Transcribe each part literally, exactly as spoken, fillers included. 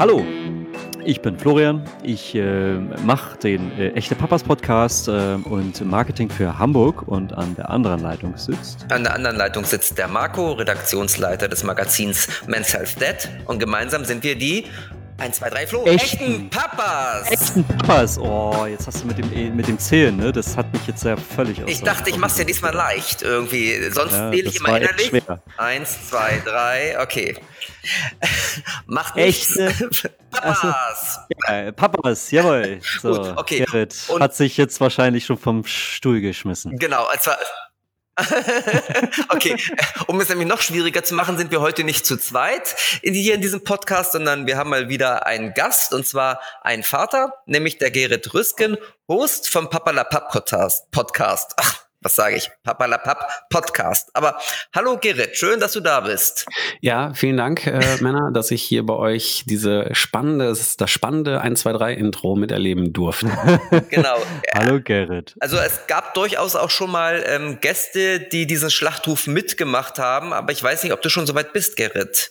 Hallo, ich bin Florian. Ich äh, mache den äh, Echte Papas Podcast äh, und Marketing für Hamburg, und an der anderen Leitung sitzt... An der anderen Leitung sitzt der Marco, Redaktionsleiter des Magazins Men's Health Dad, und gemeinsam sind wir die eins, zwei, drei Flo, Echten, echten Papas. Echten Papas. Oh, jetzt hast du mit dem, mit dem Zählen, ne? Das hat mich jetzt ja völlig aus. Ich dachte, ich mach's dir diesmal leicht irgendwie. Sonst Ja, zähle ich das immer war echt innerlich. schwer. Eins, zwei, drei, okay. Macht nichts. Echte Papas. Ja, Papas, jawohl. So, Gut, okay. Gerrit Und- hat sich jetzt wahrscheinlich schon vom Stuhl geschmissen. Genau, also okay, um es nämlich noch schwieriger zu machen, sind wir heute nicht zu zweit in, hier in diesem Podcast, sondern wir haben mal wieder einen Gast, und zwar einen Vater, nämlich der Gerrit Rüsken, Host vom Papalapap Podcast. Podcast. Ach, was sage ich? Papalapap Podcast. Aber hallo Gerrit, schön, dass du da bist. Ja, vielen Dank, äh, Männer, dass ich hier bei euch diese spannende, das spannende eins, zwei, drei Intro miterleben durfte. Genau. Hallo Gerrit. Also es gab durchaus auch schon mal ähm, Gäste, die diesen Schlachtruf mitgemacht haben, aber ich weiß nicht, ob du schon so weit bist, Gerrit.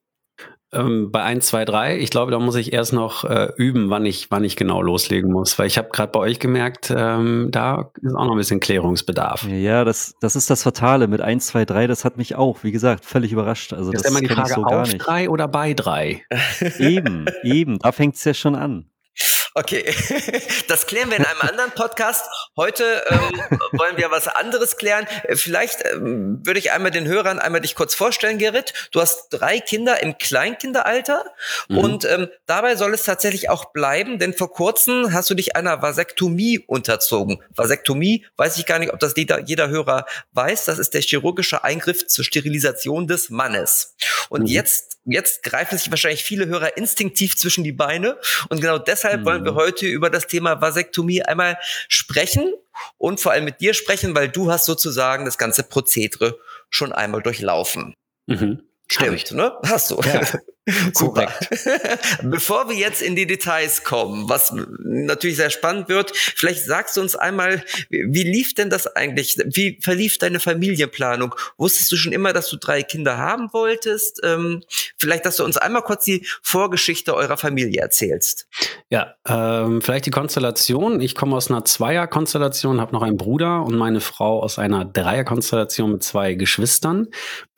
Ähm, bei eins, zwei, drei, ich glaube, da muss ich erst noch äh, üben, wann ich, wann ich genau loslegen muss, weil ich habe gerade bei euch gemerkt, ähm, da ist auch noch ein bisschen Klärungsbedarf. Ja, das, das ist das Fatale mit eins, zwei, drei, das hat mich auch, wie gesagt, völlig überrascht. Also Das das ist ja immer die kenn ich Frage, so gar auf nicht. drei oder bei drei? Eben, eben, da fängt's ja schon an. Okay, das klären wir in einem anderen Podcast. Heute ähm, wollen wir was anderes klären. Vielleicht ähm, würde ich einmal den Hörern einmal dich kurz vorstellen, Gerrit. Du hast drei Kinder im Kleinkinderalter, mhm. und ähm, dabei soll es tatsächlich auch bleiben, denn vor kurzem hast du dich einer Vasektomie unterzogen. Vasektomie, weiß ich gar nicht, ob das jeder, jeder Hörer weiß, das ist der chirurgische Eingriff zur Sterilisation des Mannes. Und mhm. jetzt, jetzt greifen sich wahrscheinlich viele Hörer instinktiv zwischen die Beine, und genau deshalb mhm. wollen wir heute über das Thema Vasektomie einmal sprechen und vor allem mit dir sprechen, weil du hast sozusagen das ganze Prozedere schon einmal durchlaufen. Mhm. Stimmt, ne? Hast du. Ja. Super. Bevor wir jetzt in die Details kommen, was natürlich sehr spannend wird, vielleicht sagst du uns einmal, wie lief denn das eigentlich? Wie verlief deine Familienplanung? Wusstest du schon immer, dass du drei Kinder haben wolltest? Ähm, vielleicht, dass du uns einmal kurz die Vorgeschichte eurer Familie erzählst. Ja, ähm, vielleicht die Konstellation. Ich komme aus einer Zweier-Konstellation, habe noch einen Bruder, und meine Frau aus einer Dreier-Konstellation mit zwei Geschwistern,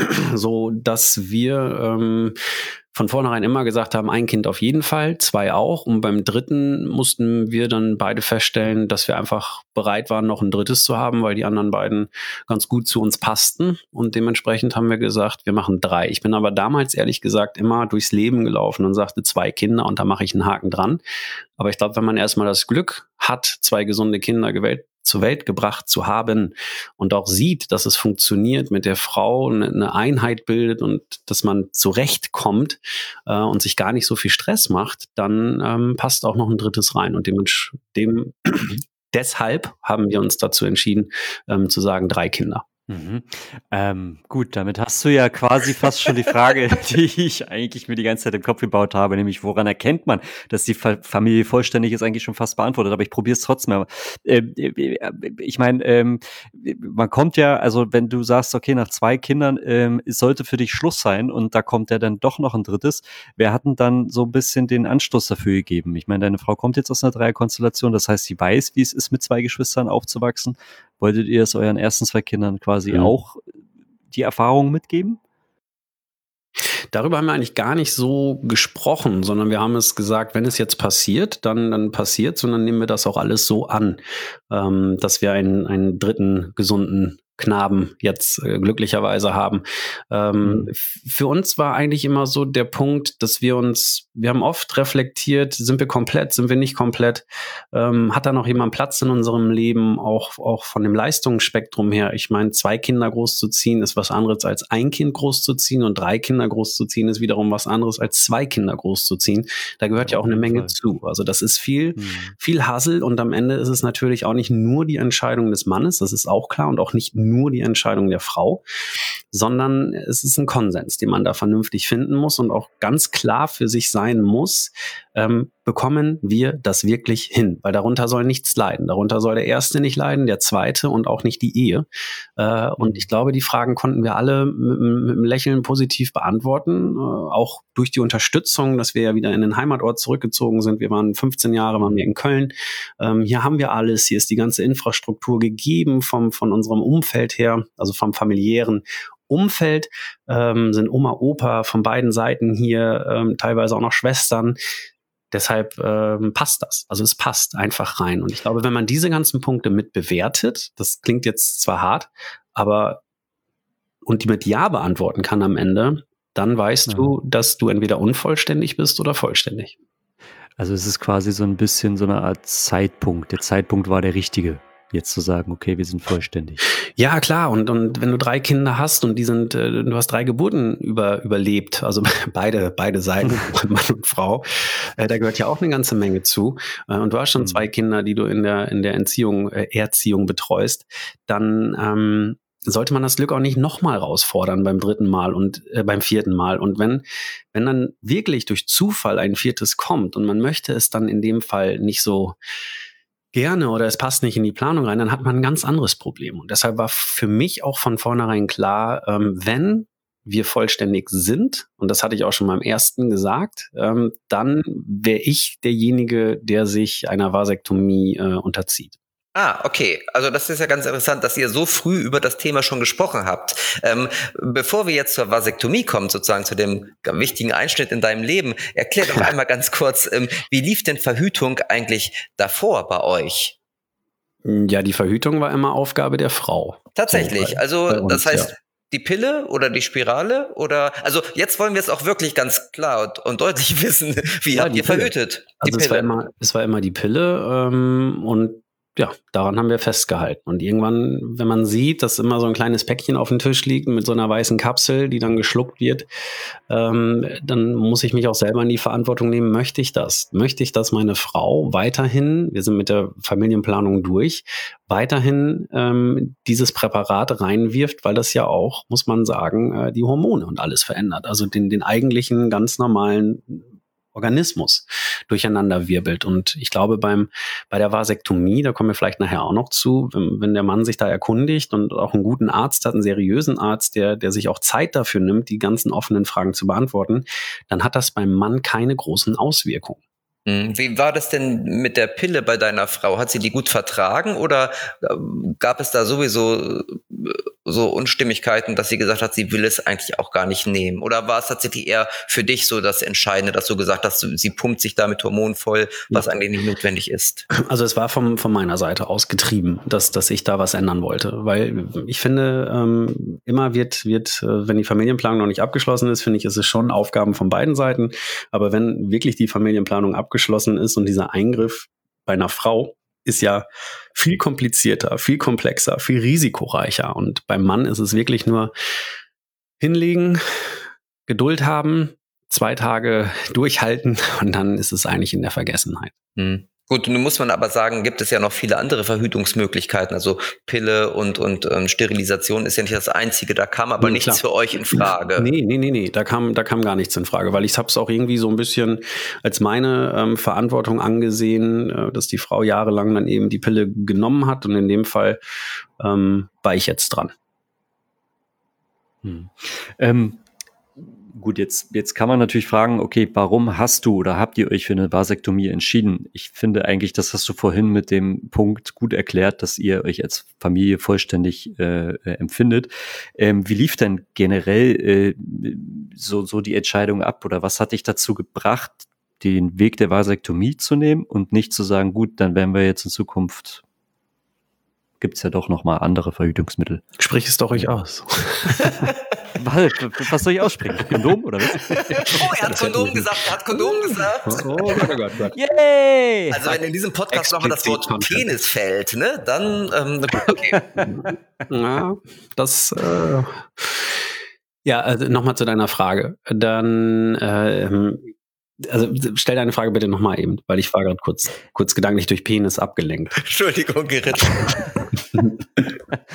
so dass wir ähm, von vornherein immer gesagt haben, ein Kind auf jeden Fall, zwei auch. Und beim dritten mussten wir dann beide feststellen, dass wir einfach bereit waren, noch ein drittes zu haben, weil die anderen beiden ganz gut zu uns passten. Und dementsprechend haben wir gesagt, wir machen drei. Ich bin aber damals ehrlich gesagt immer durchs Leben gelaufen und sagte zwei Kinder, und da mache ich einen Haken dran. Aber ich glaube, wenn man erstmal das Glück hat, zwei gesunde Kinder gewählt zur Welt gebracht zu haben und auch sieht, dass es funktioniert, mit der Frau eine Einheit bildet und dass man zurechtkommt äh, und sich gar nicht so viel Stress macht, dann ähm, passt auch noch ein drittes rein. Und dem, dem deshalb haben wir uns dazu entschieden, ähm, zu sagen, drei Kinder. Mhm. Ähm, gut, damit hast du ja quasi fast schon die Frage, die ich eigentlich mir die ganze Zeit im Kopf gebaut habe, nämlich woran erkennt man, dass die Fa- Familie vollständig ist, eigentlich schon fast beantwortet, aber ich probiere es trotzdem. Aber, äh, ich meine, ähm, man kommt ja, also wenn du sagst, okay, nach zwei Kindern ähm, es sollte für dich Schluss sein, und da kommt ja dann doch noch ein drittes, wer hat denn dann so ein bisschen den Anstoß dafür gegeben? Ich meine, deine Frau kommt jetzt aus einer Dreierkonstellation, das heißt, sie weiß, wie es ist, mit zwei Geschwistern aufzuwachsen. Wolltet ihr es euren ersten zwei Kindern quasi mhm. auch die Erfahrung mitgeben? Darüber haben wir eigentlich gar nicht so gesprochen, sondern wir haben es gesagt, wenn es jetzt passiert, dann, dann passiert es, und dann nehmen wir das auch alles so an, ähm, dass wir einen, einen dritten gesunden Knaben jetzt äh, glücklicherweise haben. Ähm, mhm. f- für uns war eigentlich immer so der Punkt, dass wir uns, wir haben oft reflektiert, sind wir komplett, sind wir nicht komplett, ähm, hat da noch jemand Platz in unserem Leben, auch, auch von dem Leistungsspektrum her. Ich meine, zwei Kinder großzuziehen ist was anderes als ein Kind großzuziehen, und drei Kinder großzuziehen ist wiederum was anderes als zwei Kinder großzuziehen. Da gehört ja, ja auch eine Menge Fall. zu. Also das ist viel, mhm. viel Hassel, und am Ende ist es natürlich auch nicht nur die Entscheidung des Mannes, das ist auch klar, und auch nicht nur die Entscheidung der Frau, sondern es ist ein Konsens, den man da vernünftig finden muss und auch ganz klar für sich sein muss, ähm, bekommen wir das wirklich hin? Weil darunter soll nichts leiden. Darunter soll der Erste nicht leiden, der Zweite und auch nicht die Ehe. Äh, und ich glaube, die Fragen konnten wir alle mit, mit einem Lächeln positiv beantworten, äh, auch durch die Unterstützung, dass wir ja wieder in den Heimatort zurückgezogen sind. Wir waren fünfzehn Jahre, waren wir in Köln. Ähm, hier haben wir alles, hier ist die ganze Infrastruktur gegeben vom, von unserem Umfeld her, also vom familiären Umfeld, ähm, sind Oma, Opa von beiden Seiten hier, ähm, teilweise auch noch Schwestern. Deshalb ähm, passt das. Also es passt einfach rein. Und ich glaube, wenn man diese ganzen Punkte mit bewertet, das klingt jetzt zwar hart, aber und die mit Ja beantworten kann am Ende, dann weißt ja. du, dass du entweder unvollständig bist oder vollständig. Also es ist quasi so ein bisschen so eine Art Zeitpunkt. Der Zeitpunkt war der richtige, jetzt zu sagen, okay, wir sind vollständig. Ja, klar. Und, und wenn du drei Kinder hast und die sind, äh, du hast drei Geburten über, überlebt, also beide, beide Seiten, Mann und Frau, äh, da gehört ja auch eine ganze Menge zu. Äh, und du hast schon mhm. zwei Kinder, die du in der, in der Entziehung, äh, Erziehung betreust, dann, ähm, sollte man das Glück auch nicht nochmal rausfordern beim dritten Mal und äh, beim vierten Mal. Und wenn, wenn dann wirklich durch Zufall ein viertes kommt und man möchte es dann in dem Fall nicht so gerne oder es passt nicht in die Planung rein, dann hat man ein ganz anderes Problem. Und deshalb war für mich auch von vornherein klar, ähm, wenn wir vollständig sind, und das hatte ich auch schon beim ersten gesagt, ähm, dann wäre ich derjenige, der sich einer Vasektomie äh, unterzieht. Ah, okay. Also das ist ja ganz interessant, dass ihr so früh über das Thema schon gesprochen habt. Ähm, bevor wir jetzt zur Vasektomie kommen, sozusagen zu dem wichtigen Einschnitt in deinem Leben, erklär doch einmal ganz kurz, ähm, wie lief denn Verhütung eigentlich davor bei euch? Ja, die Verhütung war immer Aufgabe der Frau. Tatsächlich. So, bei, also bei uns, das heißt, ja. Die Pille oder die Spirale? Oder also jetzt wollen wir es auch wirklich ganz klar und, und deutlich wissen, wie ja, habt ihr Pille. verhütet? Die also Pille. Es war immer, es war immer die Pille ähm, und ja, daran haben wir festgehalten. Und irgendwann, wenn man sieht, dass immer so ein kleines Päckchen auf dem Tisch liegt mit so einer weißen Kapsel, die dann geschluckt wird, ähm, dann muss ich mich auch selber in die Verantwortung nehmen. Möchte ich das? Möchte ich, dass meine Frau weiterhin, wir sind mit der Familienplanung durch, weiterhin ähm, dieses Präparat reinwirft, weil das ja auch, muss man sagen, äh, die Hormone und alles verändert. Also den, den eigentlichen ganz normalen Organismus durcheinander wirbelt. Und ich glaube, beim bei der Vasektomie, da kommen wir vielleicht nachher auch noch zu, wenn, wenn der Mann sich da erkundigt und auch einen guten Arzt hat, einen seriösen Arzt, der, der sich auch Zeit dafür nimmt, die ganzen offenen Fragen zu beantworten, dann hat das beim Mann keine großen Auswirkungen. Wie war das denn mit der Pille bei deiner Frau? Hat sie die gut vertragen oder gab es da sowieso so Unstimmigkeiten, dass sie gesagt hat, sie will es eigentlich auch gar nicht nehmen? Oder war es tatsächlich eher für dich so das Entscheidende, dass du gesagt hast, sie pumpt sich da mit Hormonen voll, was ja. eigentlich nicht notwendig ist? Also es war vom, von meiner Seite aus getrieben, dass, dass ich da was ändern wollte. Weil ich finde, ähm, immer wird, wird, wenn die Familienplanung noch nicht abgeschlossen ist, finde ich, ist es schon Aufgaben von beiden Seiten. Aber wenn wirklich die Familienplanung abgeschlossen geschlossen ist und dieser Eingriff bei einer Frau ist ja viel komplizierter, viel komplexer, viel risikoreicher. Und beim Mann ist es wirklich nur hinlegen, Geduld haben, zwei Tage durchhalten und dann ist es eigentlich in der Vergessenheit. Mhm. Gut, nun muss man aber sagen, gibt es ja noch viele andere Verhütungsmöglichkeiten. Also Pille und, und ähm, Sterilisation ist ja nicht das Einzige. Da kam aber ja, nichts klar. für euch in Frage. Nee, nee, nee, nee. Da kam, da kam gar nichts in Frage, weil ich habe es auch irgendwie so ein bisschen als meine ähm, Verantwortung angesehen, äh, dass die Frau jahrelang dann eben die Pille genommen hat. Und in dem Fall ähm, war ich jetzt dran. Hm. Ähm. Gut, jetzt, jetzt kann man natürlich fragen, okay, warum hast du oder habt ihr euch für eine Vasektomie entschieden? Ich finde eigentlich, das hast du vorhin mit dem Punkt gut erklärt, dass ihr euch als Familie vollständig äh, empfindet. Ähm, wie lief denn generell äh, so, so die Entscheidung ab oder was hat dich dazu gebracht, den Weg der Vasektomie zu nehmen und nicht zu sagen, gut, dann werden wir jetzt in Zukunft, gibt's ja doch nochmal andere Verhütungsmittel. Sprich es doch ruhig aus. Was soll ich aussprechen? Kondom oder was? Oh, er hat Kondom gesagt, er hat Kondom gesagt. Oh, Gott, oh Gott, Gott. Yay! Also wenn in diesem Podcast nochmal das Wort Penis fällt, ne, dann, ähm, okay. Ja, das, äh, ja, also nochmal zu deiner Frage. Dann, äh, also stell deine Frage bitte nochmal eben, weil ich war gerade kurz, kurz gedanklich durch Penis abgelenkt. Entschuldigung, Gerrit.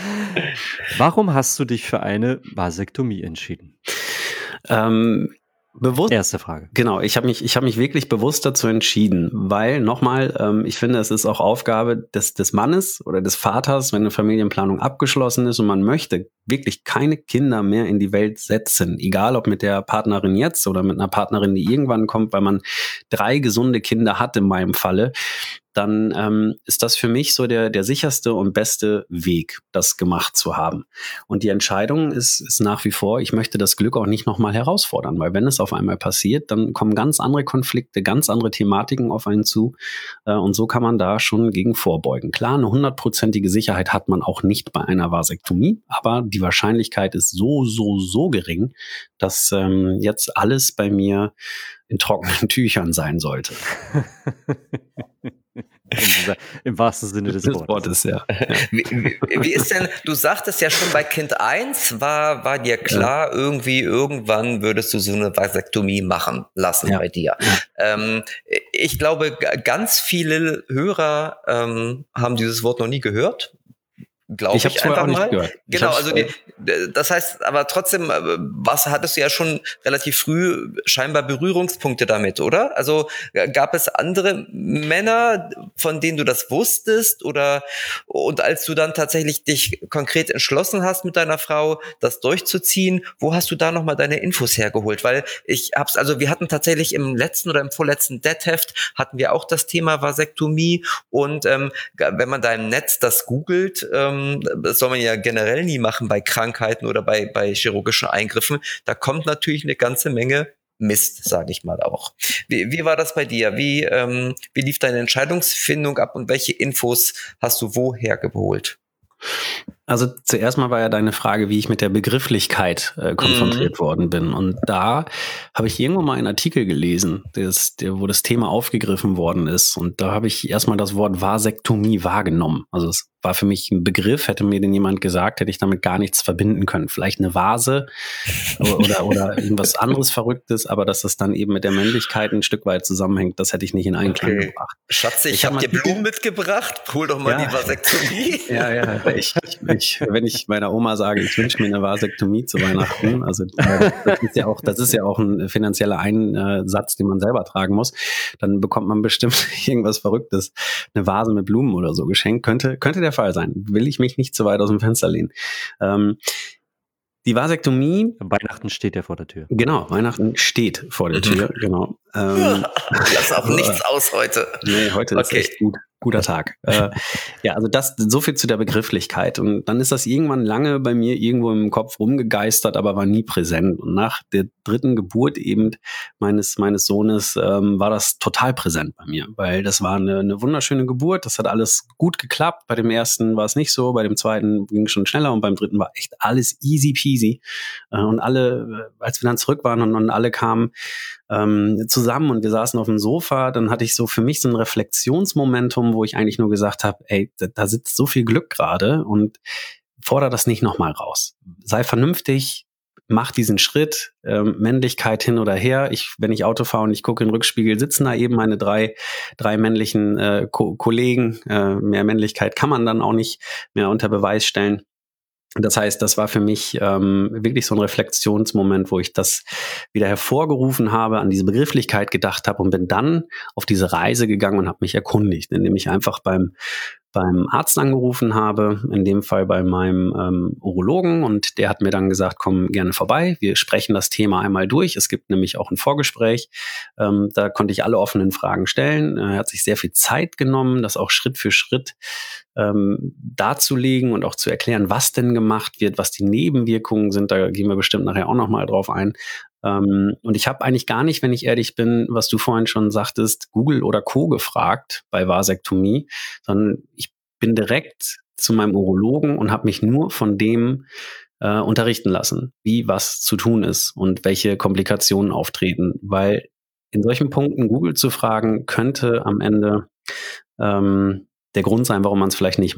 Warum hast du dich für eine Vasektomie entschieden? Ähm, bewusst. Erste Frage. Genau, ich habe mich, ich habe mich wirklich bewusst dazu entschieden, weil nochmal, ähm, ich finde, es ist auch Aufgabe des, des Mannes oder des Vaters, wenn eine Familienplanung abgeschlossen ist und man möchte wirklich keine Kinder mehr in die Welt setzen, egal ob mit der Partnerin jetzt oder mit einer Partnerin, die irgendwann kommt, weil man drei gesunde Kinder hat in meinem Falle, dann ähm, ist das für mich so der, der sicherste und beste Weg, das gemacht zu haben. Und die Entscheidung ist, ist nach wie vor, ich möchte das Glück auch nicht nochmal herausfordern, weil wenn es auf einmal passiert, dann kommen ganz andere Konflikte, ganz andere Thematiken auf einen zu äh, und so kann man da schon gegen vorbeugen. Klar, eine hundertprozentige Sicherheit hat man auch nicht bei einer Vasektomie, aber die Wahrscheinlichkeit ist so, so, so gering, dass ähm, jetzt alles bei mir in trockenen Tüchern sein sollte. Im wahrsten Sinne des, des Wortes. Wortes ja. ja. Wie, wie, wie ist denn, du sagtest ja schon bei Kind eins war, war dir klar, ja. irgendwie, irgendwann würdest du so eine Vasektomie machen lassen ja. bei dir. Ja. Ähm, ich glaube, ganz viele Hörer ähm, haben dieses Wort noch nie gehört. Glaube ich, ich einfach mal. Gehört. Genau, also die, das heißt, aber trotzdem, was hattest du ja schon relativ früh scheinbar Berührungspunkte damit, oder? Also gab es andere Männer, von denen du das wusstest, oder und als du dann tatsächlich dich konkret entschlossen hast mit deiner Frau, das durchzuziehen, wo hast du da nochmal deine Infos hergeholt? Weil ich hab's, also wir hatten tatsächlich im letzten oder im vorletzten Dead-Heft hatten wir auch das Thema Vasektomie und ähm, wenn man da im Netz das googelt, ähm, das soll man ja generell nie machen bei Krankheiten oder bei, bei chirurgischen Eingriffen. Da kommt natürlich eine ganze Menge Mist, sage ich mal auch. Wie, wie war das bei dir? Wie, ähm, wie lief deine Entscheidungsfindung ab und welche Infos hast du woher geholt? Also zuerst mal war ja deine Frage, wie ich mit der Begrifflichkeit äh, konfrontiert mm. worden bin. Und da habe ich irgendwo mal einen Artikel gelesen, des, der, wo das Thema aufgegriffen worden ist. Und da habe ich erstmal das Wort Vasektomie wahrgenommen. Also es war für mich ein Begriff, hätte mir den jemand gesagt, hätte ich damit gar nichts verbinden können. Vielleicht eine Vase oder, oder irgendwas anderes Verrücktes, aber dass das dann eben mit der Männlichkeit ein Stück weit zusammenhängt, das hätte ich nicht in Einklang okay. gebracht. Schatze, ich, ich habe hab dir Blumen mitgebracht. Hol doch mal ja. die Vasektomie. Ja, ja, ich, ich, ich, wenn ich meiner Oma sage, ich wünsche mir eine Vasektomie zu Weihnachten, also das ist ja auch, das ist ja auch ein finanzieller Einsatz, den man selber tragen muss, dann bekommt man bestimmt irgendwas Verrücktes, eine Vase mit Blumen oder so geschenkt. Könnte, könnte der Fall sein. Will ich mich nicht zu weit aus dem Fenster lehnen. Ähm, die Vasektomie. Weihnachten steht ja vor der Tür. Genau, Weihnachten steht vor der Tür, genau. Ähm, Lass auch nichts aus heute. Nee, heute okay. ist echt gut. Guter Tag. äh, ja, also das, so viel zu der Begrifflichkeit. Und dann ist das irgendwann lange bei mir irgendwo im Kopf rumgegeistert, aber war nie präsent. Und nach der dritten Geburt eben meines, meines Sohnes ähm, war das total präsent bei mir, weil das war eine, eine wunderschöne Geburt. Das hat alles gut geklappt. Bei dem ersten war es nicht so, bei dem zweiten ging es schon schneller und beim dritten war echt alles easy peasy. Äh, und alle, als wir dann zurück waren und, und alle kamen ähm, zusammen und wir saßen auf dem Sofa, dann hatte ich so für mich so ein Reflexionsmomentum, wo ich eigentlich nur gesagt habe, ey, da, da sitzt so viel Glück gerade und fordere das nicht nochmal raus. Sei vernünftig, mach diesen Schritt, ähm, Männlichkeit hin oder her. Ich, wenn ich Auto fahre und ich gucke in den Rückspiegel, sitzen da eben meine drei, drei männlichen äh, Ko- Kollegen. Äh, mehr Männlichkeit kann man dann auch nicht mehr unter Beweis stellen. Das heißt, das war für mich ähm, wirklich so ein Reflexionsmoment, wo ich das wieder hervorgerufen habe, an diese Begrifflichkeit gedacht habe und bin dann auf diese Reise gegangen und habe mich erkundigt, indem ich einfach beim beim Arzt angerufen habe, in dem Fall bei meinem ähm, Urologen, und der hat mir dann gesagt, komm gerne vorbei, wir sprechen das Thema einmal durch. Es gibt nämlich auch ein Vorgespräch, ähm, da konnte ich alle offenen Fragen stellen. Er hat sich sehr viel Zeit genommen, das auch Schritt für Schritt ähm, darzulegen und auch zu erklären, was denn gemacht wird, was die Nebenwirkungen sind. Da gehen wir bestimmt nachher auch nochmal drauf ein. Um, und ich habe eigentlich gar nicht, wenn ich ehrlich bin, was du vorhin schon sagtest, Google oder Co. gefragt bei Vasektomie, sondern ich bin direkt zu meinem Urologen und habe mich nur von dem äh, unterrichten lassen, wie was zu tun ist und welche Komplikationen auftreten, weil in solchen Punkten Google zu fragen, könnte am Ende ähm, der Grund sein, warum man es vielleicht nicht macht.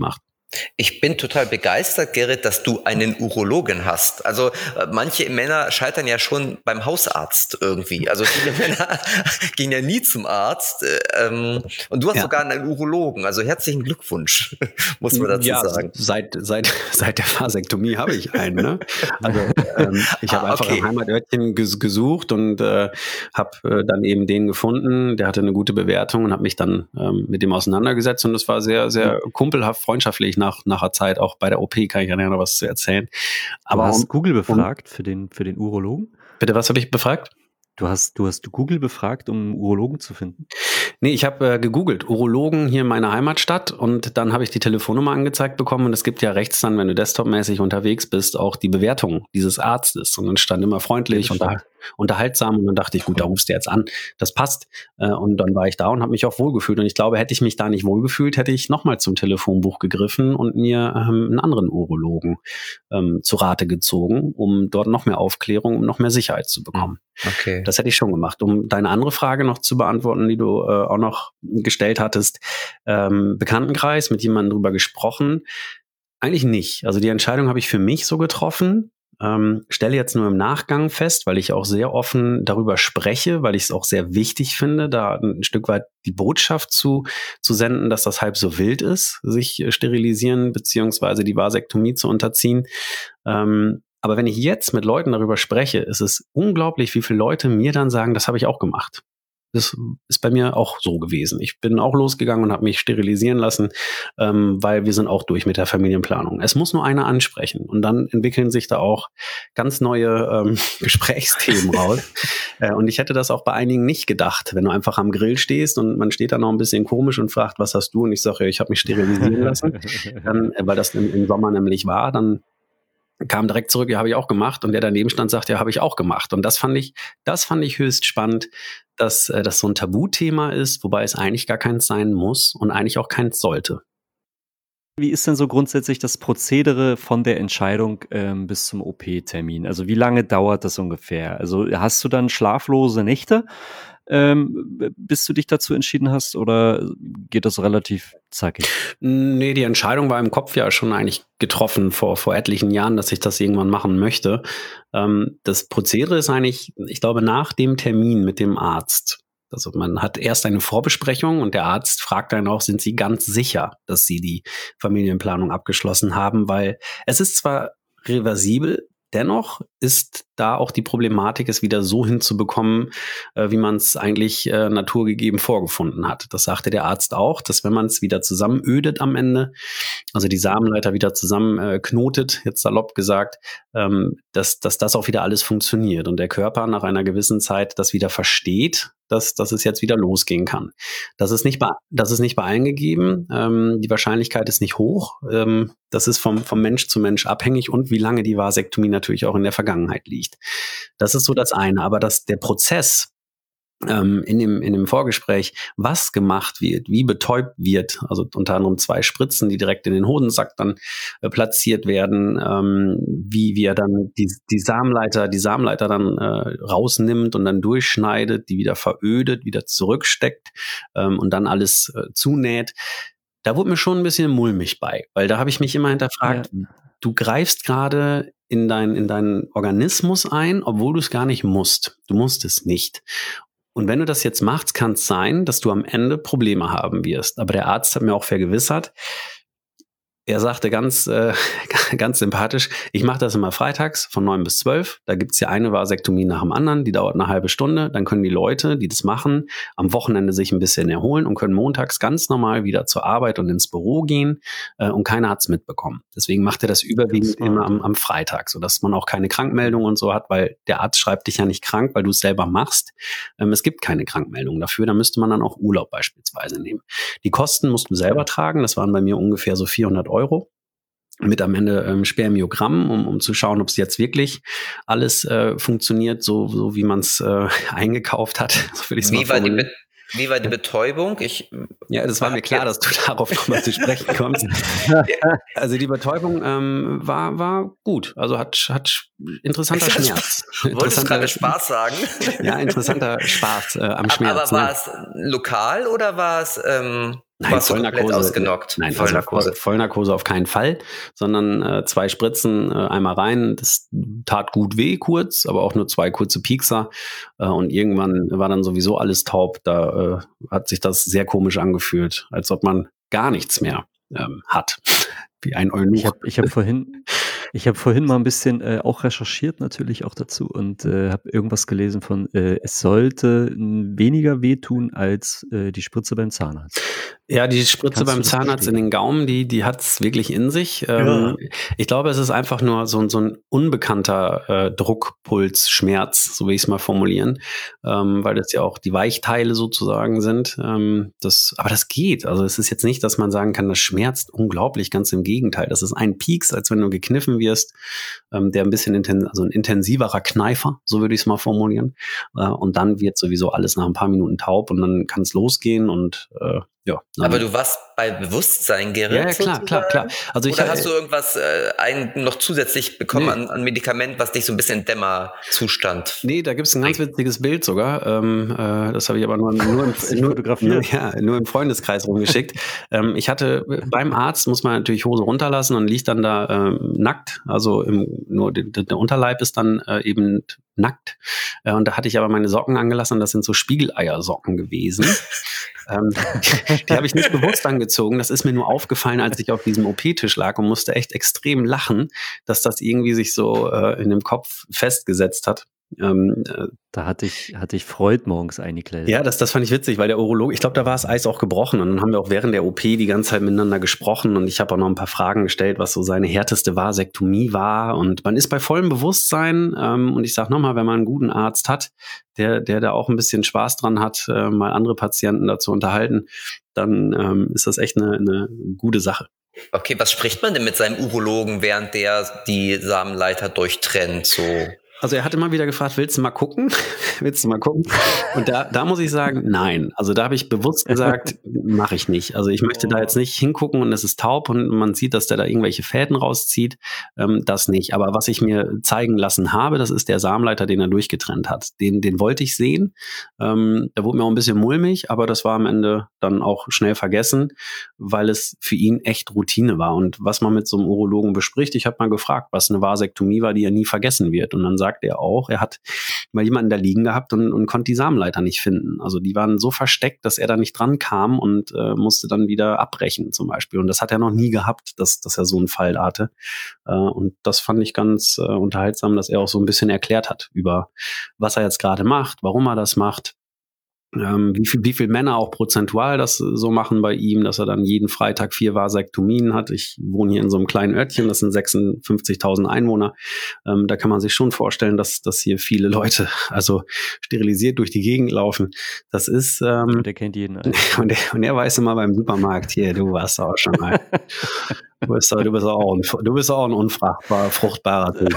Ich bin total begeistert, Gerrit, dass du einen Urologen hast. Also äh, manche Männer scheitern ja schon beim Hausarzt irgendwie. Also viele Männer gehen ja nie zum Arzt. Äh, ähm, und du hast ja sogar einen Urologen. Also herzlichen Glückwunsch, muss man dazu ja, sagen. Seit, seit, seit der Vasektomie habe ich einen. Ne? Also ähm, ich habe ah, einfach okay. ein Heimatörtchen ges- gesucht und äh, habe äh, dann eben den gefunden. Der hatte eine gute Bewertung und habe mich dann ähm, mit dem auseinandergesetzt. Und das war sehr, sehr kumpelhaft, freundschaftlich. Nach, nach einer Zeit, auch bei der O P kann ich ja noch was zu erzählen. Aber du hast um, Google befragt um, für den, für den Urologen? Bitte, was habe ich befragt? Du hast, du hast Google befragt, um einen Urologen zu finden? Nee, ich habe äh, gegoogelt, Urologen hier in meiner Heimatstadt, und dann habe ich die Telefonnummer angezeigt bekommen, und es gibt ja rechts dann, wenn du desktopmäßig unterwegs bist, auch die Bewertung dieses Arztes, und dann stand immer freundlich und unter, unterhaltsam, und dann dachte ich, gut, da rufst du jetzt an, das passt, äh, und dann war ich da und habe mich auch wohlgefühlt, und ich glaube, hätte ich mich da nicht wohlgefühlt, hätte ich nochmal zum Telefonbuch gegriffen und mir ähm, einen anderen Urologen ähm, zu Rate gezogen, um dort noch mehr Aufklärung, um noch mehr Sicherheit zu bekommen. Okay. Das hätte ich schon gemacht. Um deine andere Frage noch zu beantworten, die du äh, auch noch gestellt hattest, ähm, Bekanntenkreis, mit jemandem drüber gesprochen? Eigentlich nicht. Also die Entscheidung habe ich für mich so getroffen. Ähm, stelle jetzt nur im Nachgang fest, weil ich auch sehr offen darüber spreche, weil ich es auch sehr wichtig finde, da ein Stück weit die Botschaft zu, zu senden, dass das halb so wild ist, sich sterilisieren beziehungsweise die Vasektomie zu unterziehen. Ähm, Aber wenn ich jetzt mit Leuten darüber spreche, ist es unglaublich, wie viele Leute mir dann sagen, das habe ich auch gemacht. Das ist bei mir auch so gewesen. Ich bin auch losgegangen und habe mich sterilisieren lassen, ähm, weil wir sind auch durch mit der Familienplanung. Es muss nur einer ansprechen, und dann entwickeln sich da auch ganz neue ähm, Gesprächsthemen raus. Äh, und ich hätte das auch bei einigen nicht gedacht, wenn du einfach am Grill stehst und man steht da noch ein bisschen komisch und fragt, was hast du? Und ich sage, ja, ich habe mich sterilisieren lassen, dann, äh, weil das im, im Sommer nämlich war, dann kam direkt zurück, ja, habe ich auch gemacht. Und der daneben stand, sagt, ja, habe ich auch gemacht. Und das fand ich, das fand ich höchst spannend, dass äh, das so ein Tabuthema ist, wobei es eigentlich gar keins sein muss und eigentlich auch keins sollte. Wie ist denn so grundsätzlich das Prozedere von der Entscheidung ähm, bis zum O P-Termin? Also wie lange dauert das ungefähr? Also hast du dann schlaflose Nächte, ähm, bis du dich dazu entschieden hast, oder geht das relativ zackig? Nee, die Entscheidung war im Kopf ja schon eigentlich getroffen vor, vor etlichen Jahren, dass ich das irgendwann machen möchte. Ähm, das Prozedere ist eigentlich, ich glaube, nach dem Termin mit dem Arzt. Also man hat erst eine Vorbesprechung und der Arzt fragt einen auch, sind Sie ganz sicher, dass Sie die Familienplanung abgeschlossen haben? Weil es ist zwar reversibel, dennoch ist da auch die Problematik, es wieder so hinzubekommen, äh, wie man es eigentlich äh, naturgegeben vorgefunden hat. Das sagte der Arzt auch, dass wenn man es wieder zusammenödet am Ende, also die Samenleiter wieder zusammen äh, knotet, jetzt salopp gesagt, ähm, dass, dass das auch wieder alles funktioniert und der Körper nach einer gewissen Zeit das wieder versteht, dass, dass es jetzt wieder losgehen kann. Das ist nicht bei, das ist nicht bei allen gegeben. Ähm, die Wahrscheinlichkeit ist nicht hoch. Ähm, das ist vom, vom Mensch zu Mensch abhängig und wie lange die Vasektomie natürlich auch in der Vergangenheit liegt. Das ist so das eine. Aber dass der Prozess ähm, in dem, in dem Vorgespräch, was gemacht wird, wie betäubt wird, also unter anderem zwei Spritzen, die direkt in den Hodensack dann äh, platziert werden, ähm, wie wir dann die, die Samenleiter, die Samenleiter dann äh, rausnimmt und dann durchschneidet, die wieder verödet, wieder zurücksteckt ähm, und dann alles äh, zunäht. Da wurde mir schon ein bisschen mulmig bei, weil da habe ich mich immer hinterfragt, ja. Du greifst gerade in, dein, in deinen Organismus ein, obwohl du es gar nicht musst. Du musst es nicht. Und wenn du das jetzt machst, kann es sein, dass du am Ende Probleme haben wirst. Aber der Arzt hat mir auch vergewissert, er sagte ganz, äh, ganz sympathisch, ich mache das immer freitags von neun bis zwölf. Da gibt's ja eine Vasektomie nach dem anderen, die dauert eine halbe Stunde. Dann können die Leute, die das machen, am Wochenende sich ein bisschen erholen und können montags ganz normal wieder zur Arbeit und ins Büro gehen. Äh, und keiner hat's mitbekommen. Deswegen macht er das überwiegend immer am, am Freitag, sodass man auch keine Krankmeldung und so hat, weil der Arzt schreibt dich ja nicht krank, weil du es selber machst. Ähm, es gibt keine Krankmeldung dafür. Da müsste man dann auch Urlaub beispielsweise nehmen. Die Kosten musst du selber tragen. Das waren bei mir ungefähr so vierhundert Euro. Mit am Ende ähm, Spermiogramm, um, um zu schauen, ob es jetzt wirklich alles äh, funktioniert, so, so wie man es äh, eingekauft hat. So wie, war die Be- wie war die Betäubung? Ich, ja, das war mir klar, dass du darauf nochmal zu sprechen kommst. Also die Betäubung ähm, war, war gut. Also hat, hat interessanter Schmerz. Wolltest du gerade Spaß sagen? Ja, interessanter Spaß äh, am Schmerz. Aber war ne? es lokal oder war es... Ähm Nein, Warst du komplett Vollnarkose, ausgenockt? nein, Vollnarkose. Also Vollnarkose auf keinen Fall, sondern äh, zwei Spritzen, äh, einmal rein, das tat gut weh kurz, aber auch nur zwei kurze Piekser äh, und irgendwann war dann sowieso alles taub, da äh, hat sich das sehr komisch angefühlt, als ob man gar nichts mehr ähm, hat, wie ein Eunuch. Ich habe ich hab vorhin, ich hab vorhin mal ein bisschen äh, auch recherchiert natürlich auch dazu und äh, habe irgendwas gelesen von, äh, es sollte n- weniger wehtun als äh, die Spritze beim Zahnarzt. Ja, die Spritze Kannst beim du das Zahnarzt in den bestätigen? Gaumen, die, die hat's wirklich in sich. Ähm, Ich glaube, es ist einfach nur so, ein- so ein unbekannter äh, Druckpulsschmerz, so will ich es mal formulieren, ähm, weil das ja auch die Weichteile sozusagen sind. Ähm, das, aber das geht. Also es ist jetzt nicht, dass man sagen kann, das schmerzt unglaublich. Ganz im Gegenteil. Das ist ein Pieks, als wenn du gekniffen wirst, ähm, der ein bisschen inten also ein intensiverer Kneifer, so würde ich es mal formulieren. Äh, und dann wird sowieso alles nach ein paar Minuten taub und dann kann es losgehen und äh, ja. dann- Aber du warst bei Bewusstsein, Gerrit? ja, ja, klar, klar, klar. Also ich Oder hast äh, du irgendwas äh, ein, noch zusätzlich bekommen Nee. an, an Medikament, was dich so ein bisschen Dämmerzustand? Nee, da gibt's ein ganz witziges Bild sogar. Ähm, äh, das habe ich aber nur, nur, im, Hast du dich nur, fotografiert? nur, ja, nur im Freundeskreis rumgeschickt. ähm, ich hatte beim Arzt, muss man natürlich Hose runterlassen und liegt dann da ähm, nackt. Also im, nur der, der Unterleib ist dann äh, eben nackt. Äh, und da hatte ich aber meine Socken angelassen. Das sind so Spiegeleiersocken gewesen. ähm, die habe ich nicht bewusst angezogen. Das ist mir nur aufgefallen, als ich auf diesem O P-Tisch lag und musste echt extrem lachen, dass das irgendwie sich so äh, in dem Kopf festgesetzt hat. Ähm, äh, Da hatte ich, hatte ich Freud morgens eingekleidet. ja, das, das fand ich witzig, weil der Urologe, ich glaube, da war das Eis auch gebrochen und dann haben wir auch während der O P die ganze Zeit miteinander gesprochen und ich habe auch noch ein paar Fragen gestellt, was so seine härteste Vasektomie war und man ist bei vollem Bewusstsein ähm, und ich sage nochmal, wenn man einen guten Arzt hat, der, der da auch ein bisschen Spaß dran hat, äh, mal andere Patienten dazu unterhalten, dann ähm, ist das echt eine, eine gute Sache. Okay, was spricht man denn mit seinem Urologen, während der die Samenleiter durchtrennt? So. Also er hat immer wieder gefragt, willst du mal gucken? willst du mal gucken? Und da, da muss ich sagen, nein. Also da habe ich bewusst gesagt, mache ich nicht. Also ich möchte da jetzt nicht hingucken und es ist taub und man sieht, dass der da irgendwelche Fäden rauszieht. Ähm, das nicht. Aber was ich mir zeigen lassen habe, das ist der Samenleiter, den er durchgetrennt hat. Den, den wollte ich sehen. Ähm, da wurde mir auch ein bisschen mulmig, aber das war am Ende dann auch schnell vergessen, weil es für ihn echt Routine war. Und was man mit so einem Urologen bespricht, ich habe mal gefragt, was eine Vasektomie war, die er nie vergessen wird. Und dann sagt er auch, er hat mal jemanden da liegen gehabt und, und konnte die Samenleiter nicht finden. Also die waren so versteckt, dass er da nicht dran kam und äh, musste dann wieder abbrechen zum Beispiel. Und das hat er noch nie gehabt, dass, dass er so einen Fall hatte. Äh, und das fand ich ganz äh, unterhaltsam, dass er auch so ein bisschen erklärt hat über, was er jetzt gerade macht, warum er das macht. Ähm, wie viel, wie viel Männer auch prozentual das so machen bei ihm, dass er dann jeden Freitag vier Vasektomien hat. Ich wohne hier in so einem kleinen Örtchen, das sind sechsundfünfzigtausend Einwohner. Ähm, da kann man sich schon vorstellen, dass, dass hier viele Leute also sterilisiert durch die Gegend laufen. Das ist ähm, Und der kennt jeden. Alter. und, der, und er weiß immer beim Supermarkt, hier, du warst auch schon mal. Du bist, du bist auch ein, du bist auch ein unfruchtbar, fruchtbarer Typ.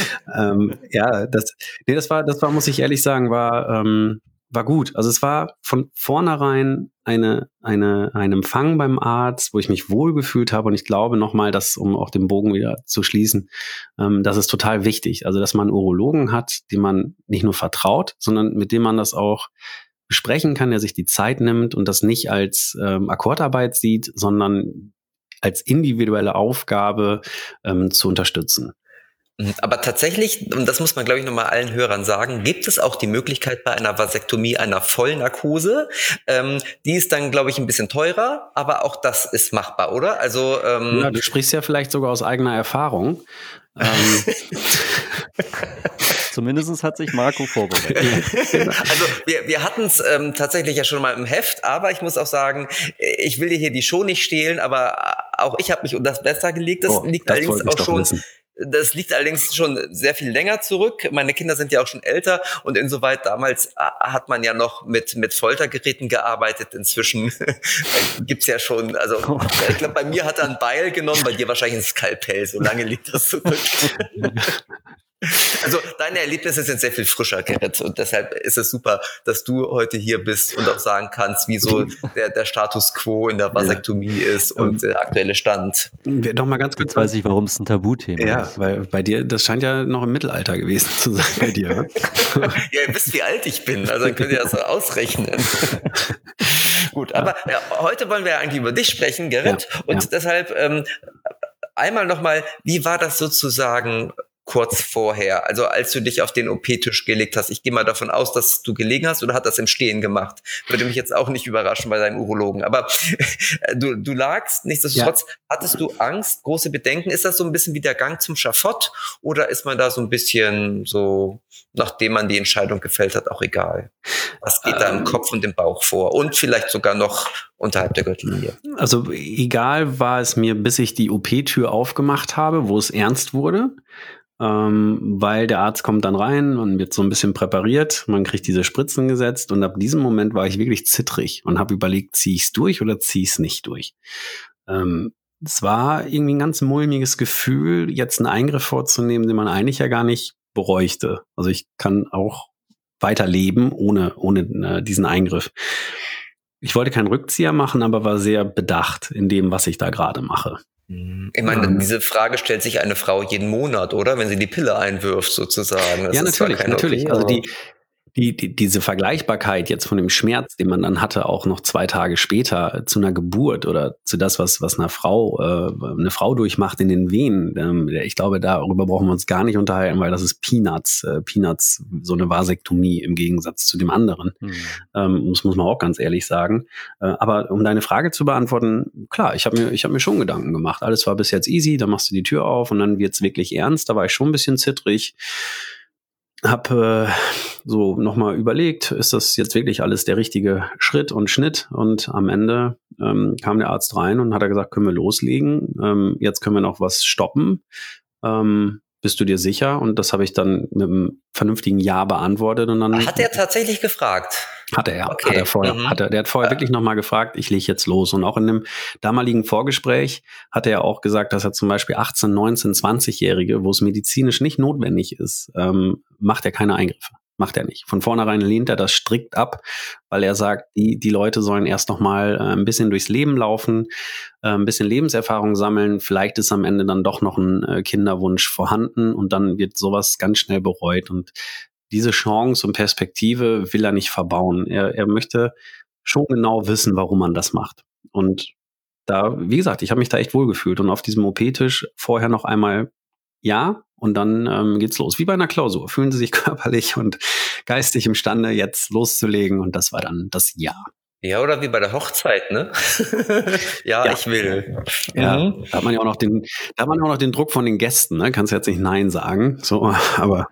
ähm, ja, das, nee, das war, das war, muss ich ehrlich sagen, war, ähm, war gut. Also es war von vornherein eine, eine, ein Empfang beim Arzt, wo ich mich wohlgefühlt habe. Und ich glaube nochmal, dass, um auch den Bogen wieder zu schließen, ähm, das ist total wichtig. Also, dass man einen Urologen hat, dem man nicht nur vertraut, sondern mit dem man das auch besprechen kann, der sich die Zeit nimmt und das nicht als ähm, Akkordarbeit sieht, sondern als individuelle Aufgabe ähm, zu unterstützen. Aber tatsächlich, und das muss man, glaube ich, nochmal allen Hörern sagen, gibt es auch die Möglichkeit bei einer Vasektomie einer Vollnarkose. Ähm, die ist dann, glaube ich, ein bisschen teurer, aber auch das ist machbar, oder? Also ähm, ja, du sprichst ja vielleicht sogar aus eigener Erfahrung. ähm, Zumindest hat sich Marco vorbereitet. Also wir, wir hatten es ähm, tatsächlich ja schon mal im Heft, aber ich muss auch sagen, ich will dir hier die Show nicht stehlen, aber auch ich habe mich unter das Messer gelegt. Das oh, liegt das allerdings auch schon. Wissen. Das liegt allerdings schon sehr viel länger zurück. Meine Kinder sind ja auch schon älter und insoweit damals hat man ja noch mit mit Foltergeräten gearbeitet. Inzwischen gibt's ja schon, also ich glaube, bei mir hat er ein Beil genommen, bei dir wahrscheinlich ein Skalpell. So lange liegt das zurück. Also deine Erlebnisse sind sehr viel frischer, Gerrit, und deshalb ist es super, dass du heute hier bist und auch sagen kannst, wie so der, der Status quo in der Vasektomie ist und der aktuelle Stand. Noch mal ganz kurz. Jetzt weiß ich, warum es ein Tabuthema ja, ist. Ja, weil bei dir, das scheint ja noch im Mittelalter gewesen zu sein bei dir. Ja, ihr wisst, wie alt ich bin, also könnt ihr das ausrechnen. Gut, aber ja, heute wollen wir ja eigentlich über dich sprechen, Gerrit. Ja, und ja. deshalb ähm, einmal nochmal, wie war das sozusagen kurz vorher, also als du dich auf den O P-Tisch gelegt hast? Ich gehe mal davon aus, dass du gelegen hast oder hat das im Stehen gemacht? Würde mich jetzt auch nicht überraschen bei deinem Urologen. Aber du, du lagst, nichtsdestotrotz, ja. Hattest du Angst, große Bedenken? Ist das so ein bisschen wie der Gang zum Schafott oder ist man da so ein bisschen so, nachdem man die Entscheidung gefällt hat, auch egal? Was geht ähm, da im Kopf und im Bauch vor? Und vielleicht sogar noch unterhalb der Gürtellinie? Also egal war es mir, bis ich die O P-Tür aufgemacht habe, wo es ernst wurde. Ähm, weil der Arzt kommt dann rein und wird so ein bisschen präpariert, man kriegt diese Spritzen gesetzt und ab diesem Moment war ich wirklich zittrig und habe überlegt, ziehe ich es durch oder ziehe ich es nicht durch. Ähm, es war irgendwie ein ganz mulmiges Gefühl, jetzt einen Eingriff vorzunehmen, den man eigentlich ja gar nicht bräuchte. Also ich kann auch weiterleben ohne, ohne äh, diesen Eingriff. Ich wollte keinen Rückzieher machen, aber war sehr bedacht in dem, was ich da gerade mache. Ich meine, ähm, diese Frage stellt sich eine Frau jeden Monat, oder? Wenn sie die Pille einwirft, sozusagen. Das ja, ist natürlich, natürlich. Okay, also die, die, die, diese Vergleichbarkeit jetzt von dem Schmerz, den man dann hatte, auch noch zwei Tage später zu einer Geburt oder zu das, was, was eine Frau, äh, eine Frau durchmacht in den Venen. Ähm, ich glaube, darüber brauchen wir uns gar nicht unterhalten, weil das ist Peanuts, äh, Peanuts, so eine Vasektomie im Gegensatz zu dem anderen. Mhm. Ähm, das muss man auch ganz ehrlich sagen. Äh, aber um deine Frage zu beantworten, klar, ich habe mir, ich habe mir schon Gedanken gemacht. Alles war bis jetzt easy, dann machst du die Tür auf und dann wird's wirklich ernst. Da war ich schon ein bisschen zittrig. Hab äh, so nochmal überlegt, ist das jetzt wirklich alles der richtige Schritt und Schnitt? Und am Ende ähm, kam der Arzt rein und hat er gesagt, können wir loslegen? Ähm, jetzt können wir noch was stoppen. Ähm, bist du dir sicher? Und das habe ich dann mit einem vernünftigen Ja beantwortet. Und dann hat er tatsächlich gefragt? Hat er, ja. Okay. Hat er vorher, mhm. hat er, der hat vorher ja. wirklich nochmal gefragt, ich lege jetzt los. Und auch in dem damaligen Vorgespräch hat er auch gesagt, dass er zum Beispiel achtzehn-, neunzehn-, zwanzig-Jährige, wo es medizinisch nicht notwendig ist, ähm, macht er keine Eingriffe. Macht er nicht. Von vornherein lehnt er das strikt ab, weil er sagt, die, die Leute sollen erst noch mal äh, ein bisschen durchs Leben laufen, äh, ein bisschen Lebenserfahrung sammeln. Vielleicht ist am Ende dann doch noch ein äh, Kinderwunsch vorhanden und dann wird sowas ganz schnell bereut. Und diese Chance und Perspektive will er nicht verbauen. Er, er möchte schon genau wissen, warum man das macht. Und da, wie gesagt, ich habe mich da echt wohlgefühlt. Und auf diesem O P-Tisch vorher noch einmal ja, und dann ähm, geht's los. Wie bei einer Klausur. Fühlen Sie sich körperlich und geistig imstande, jetzt loszulegen? Und das war dann das Ja. Ja, oder wie bei der Hochzeit, ne? ja, ja, ich will. Ja, mhm. da hat man ja auch noch den, da hat man auch noch den Druck von den Gästen, ne? Kannst jetzt nicht Nein sagen. So, aber.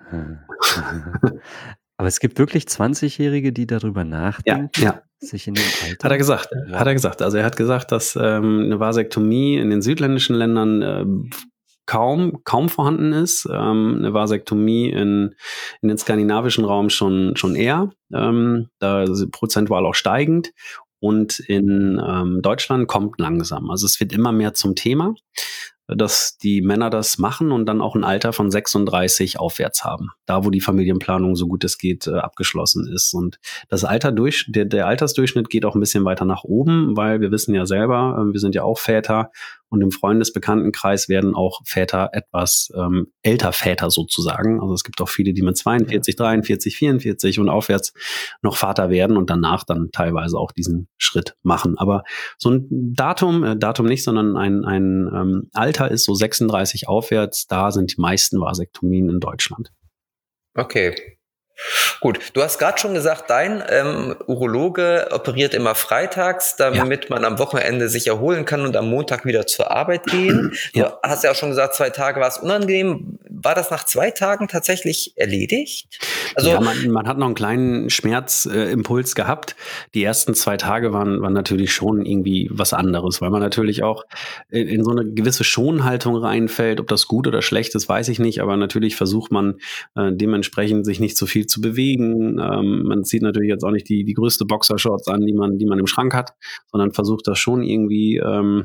Aber es gibt wirklich zwanzigjährige, die darüber nachdenken, ja, ja. sich in dem Alter. Hat er gesagt, ja. hat er gesagt. Also er hat gesagt, dass ähm, eine Vasektomie in den südländischen Ländern äh, kaum kaum vorhanden ist. Ähm, eine Vasektomie in, in den skandinavischen Raum schon schon eher. Ähm, da ist prozentual auch steigend. Und in ähm, Deutschland kommt langsam. Also es wird immer mehr zum Thema, dass die Männer das machen und dann auch ein Alter von sechsunddreißig aufwärts haben. Da, wo die Familienplanung, so gut es geht, äh, abgeschlossen ist. Und das Alter durch, der, der Altersdurchschnitt geht auch ein bisschen weiter nach oben, weil wir wissen ja selber, äh, wir sind ja auch Väter. Und im Freundesbekanntenkreis werden auch Väter etwas ähm, älter Väter sozusagen. Also es gibt auch viele, die mit zweiundvierzig, dreiundvierzig, vierundvierzig und aufwärts noch Vater werden und danach dann teilweise auch diesen Schritt machen. Aber so ein Datum, äh, Datum nicht, sondern ein, ein ähm, Alter ist so sechsunddreißig aufwärts. Da sind die meisten Vasektomien in Deutschland. Okay. Gut, du hast gerade schon gesagt, dein ähm, Urologe operiert immer freitags, damit ja. man am Wochenende sich erholen kann und am Montag wieder zur Arbeit gehen. Ja. Du hast ja auch schon gesagt, zwei Tage war es unangenehm. War das nach zwei Tagen tatsächlich erledigt? Also ja, man, man hat noch einen kleinen Schmerzimpuls äh, gehabt. Die ersten zwei Tage waren, waren natürlich schon irgendwie was anderes, weil man natürlich auch in, in so eine gewisse Schonhaltung reinfällt. Ob das gut oder schlecht ist, weiß ich nicht, aber natürlich versucht man äh, dementsprechend sich nicht zu viel zu bewegen. Ähm, man zieht natürlich jetzt auch nicht die, die größte Boxershorts an, die man, die man im Schrank hat, sondern versucht das schon irgendwie ähm,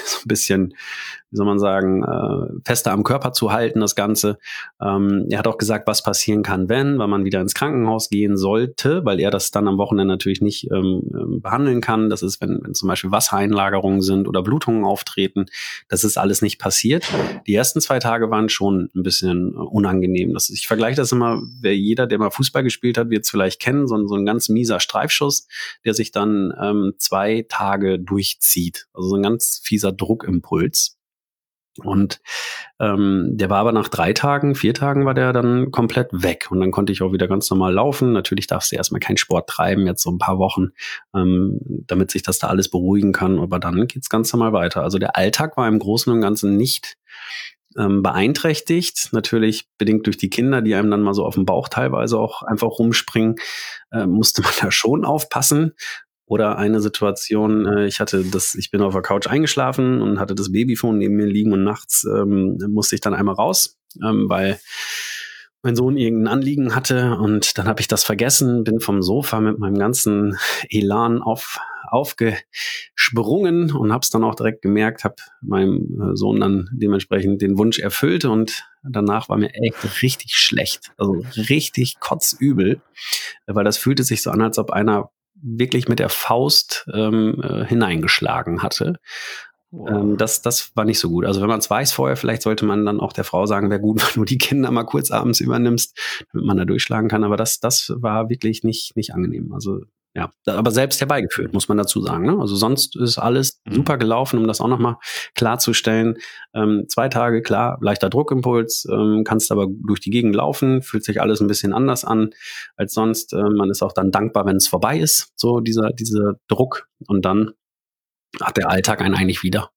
so ein bisschen, wie soll man sagen, äh, fester am Körper zu halten, das Ganze. Ähm, er hat auch gesagt, was passieren kann, wenn, weil man wieder ins Krankenhaus gehen sollte, weil er das dann am Wochenende natürlich nicht ähm, behandeln kann. Das ist, wenn, wenn zum Beispiel Wassereinlagerungen sind oder Blutungen auftreten. Das ist alles nicht passiert. Die ersten zwei Tage waren schon ein bisschen unangenehm. Das, ich vergleiche das immer, wer jeder, der mal Fußball gespielt hat, wird es vielleicht kennen, so, ein- so ein ganz mieser Streifschuss, der sich dann ähm, zwei Tage durchzieht. Also so ein ganz fieser Druckimpuls. Und ähm, der war aber nach drei Tagen, vier Tagen war der dann komplett weg. Und dann konnte ich auch wieder ganz normal laufen. Natürlich darfst du erstmal keinen Sport treiben, jetzt so ein paar Wochen, ähm, damit sich das da alles beruhigen kann. Aber dann geht's ganz normal weiter. Also der Alltag war im Großen und Ganzen nicht ähm, beeinträchtigt. Natürlich bedingt durch die Kinder, die einem dann mal so auf dem Bauch teilweise auch einfach rumspringen, äh, musste man da schon aufpassen. Oder eine Situation, äh, ich hatte das, ich bin auf der Couch eingeschlafen und hatte das Babyphone neben mir liegen und nachts ähm, musste ich dann einmal raus, ähm, weil mein Sohn irgendein Anliegen hatte und dann habe ich das vergessen, bin vom Sofa mit meinem ganzen Elan auf, aufgesprungen und habe es dann auch direkt gemerkt, habe meinem äh, Sohn dann dementsprechend den Wunsch erfüllt und danach war mir echt richtig schlecht, also richtig kotzübel, weil das fühlte sich so an, als ob einer wirklich mit der Faust ähm, äh, hineingeschlagen hatte. Wow. Ähm, das, das war nicht so gut. Also wenn man es weiß vorher, vielleicht sollte man dann auch der Frau sagen, wäre gut, wenn du die Kinder mal kurz abends übernimmst, damit man da durchschlagen kann. Aber das, das war wirklich nicht, nicht angenehm. Also ja, da- aber selbst herbeigeführt, muss man dazu sagen. Ne? Also sonst ist alles Mhm. super gelaufen, um das auch nochmal klarzustellen. Ähm, zwei Tage, klar, leichter Druckimpuls, ähm, kannst aber durch die Gegend laufen, fühlt sich alles ein bisschen anders an als sonst. Ähm, man ist auch dann dankbar, wenn es vorbei ist, so dieser, dieser Druck. Und dann hat der Alltag einen eigentlich wieder.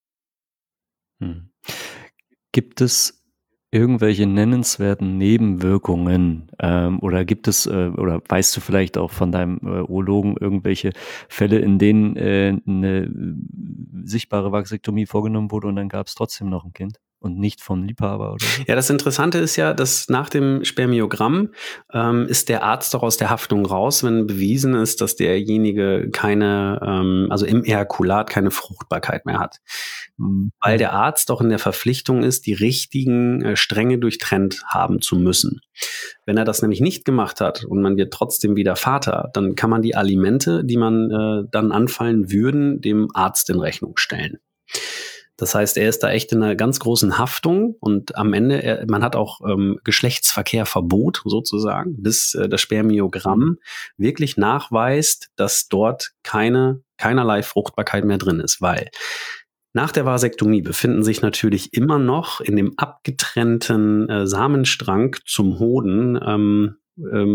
Hm. Gibt es irgendwelche nennenswerten Nebenwirkungen ähm, oder gibt es äh, oder weißt du vielleicht auch von deinem äh, Urologen irgendwelche Fälle, in denen äh, eine äh, sichtbare Vasektomie vorgenommen wurde und dann gab es trotzdem noch ein Kind und nicht vom Liebhaber oder so? Ja, das Interessante ist ja, dass nach dem Spermiogramm ähm, ist der Arzt doch aus der Haftung raus, wenn bewiesen ist, dass derjenige keine, ähm, also im Ejakulat keine Fruchtbarkeit mehr hat. Weil der Arzt doch in der Verpflichtung ist, die richtigen äh, Stränge durchtrennt haben zu müssen. Wenn er das nämlich nicht gemacht hat und man wird trotzdem wieder Vater, dann kann man die Alimente, die man äh, dann anfallen würden, dem Arzt in Rechnung stellen. Das heißt, er ist da echt in einer ganz großen Haftung und am Ende, er, man hat auch ähm, Geschlechtsverkehrverbot sozusagen, bis äh, das Spermiogramm wirklich nachweist, dass dort keine, keinerlei Fruchtbarkeit mehr drin ist, weil nach der Vasektomie befinden sich natürlich immer noch in dem abgetrennten äh, Samenstrang zum Hoden ähm, ähm,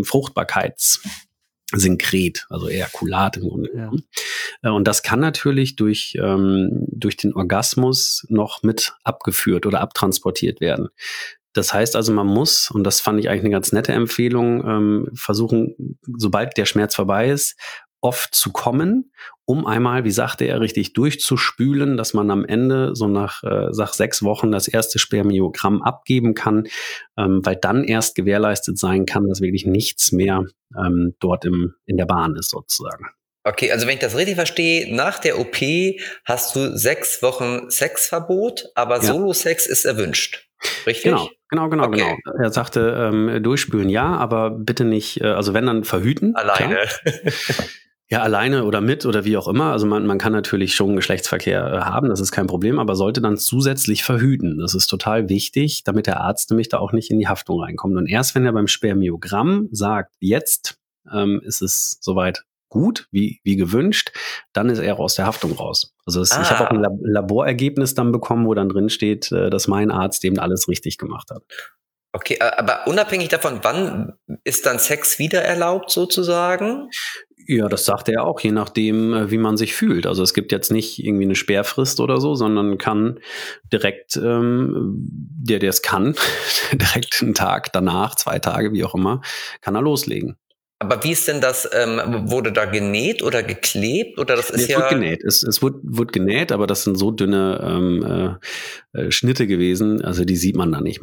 Fruchtbarkeitssynkret, also Ejakulat im Grunde Ja. genommen. Äh, Und das kann natürlich durch, ähm, durch den Orgasmus noch mit abgeführt oder abtransportiert werden. Das heißt also, man muss, und das fand ich eigentlich eine ganz nette Empfehlung, ähm, versuchen, sobald der Schmerz vorbei ist, oft zu kommen, um einmal, wie sagte er, richtig durchzuspülen, dass man am Ende so nach, äh, nach sechs Wochen das erste Spermiogramm abgeben kann, ähm, weil dann erst gewährleistet sein kann, dass wirklich nichts mehr ähm, dort im, in der Bahn ist sozusagen. Okay, also wenn ich das richtig verstehe, nach der O P hast du sechs Wochen Sexverbot, aber Ja. Solo-Sex ist erwünscht. Richtig? Genau, genau, genau, Okay. genau. Er sagte, ähm, durchspülen ja, aber bitte nicht, äh, also wenn dann verhüten. Alleine. Klar. Ja, alleine oder mit oder wie auch immer. Also man, man kann natürlich schon Geschlechtsverkehr äh, haben, das ist kein Problem, aber sollte dann zusätzlich verhüten. Das ist total wichtig, damit der Arzt nämlich da auch nicht in die Haftung reinkommt. Und erst wenn er beim Spermiogramm sagt, jetzt ähm, ist es soweit gut, wie, wie gewünscht, dann ist er aus der Haftung raus. Also es, Ah. ich habe auch ein Lab- Laborergebnis dann bekommen, wo dann drin steht, äh, dass mein Arzt eben alles richtig gemacht hat. Okay, äh, aber unabhängig davon, wann ist dann Sex wieder erlaubt sozusagen? Ja, das sagt er auch, je nachdem, äh, wie man sich fühlt. Also es gibt jetzt nicht irgendwie eine Sperrfrist oder so, sondern kann direkt, ähm, der, der es kann, direkt einen Tag danach, zwei Tage, wie auch immer, kann er loslegen. Aber wie ist denn das, ähm, wurde da genäht oder geklebt? Oder das Nee, ist es ja. wird genäht. Es, es wird, wird genäht, aber das sind so dünne ähm, äh, äh, Schnitte gewesen, also die sieht man da nicht mehr.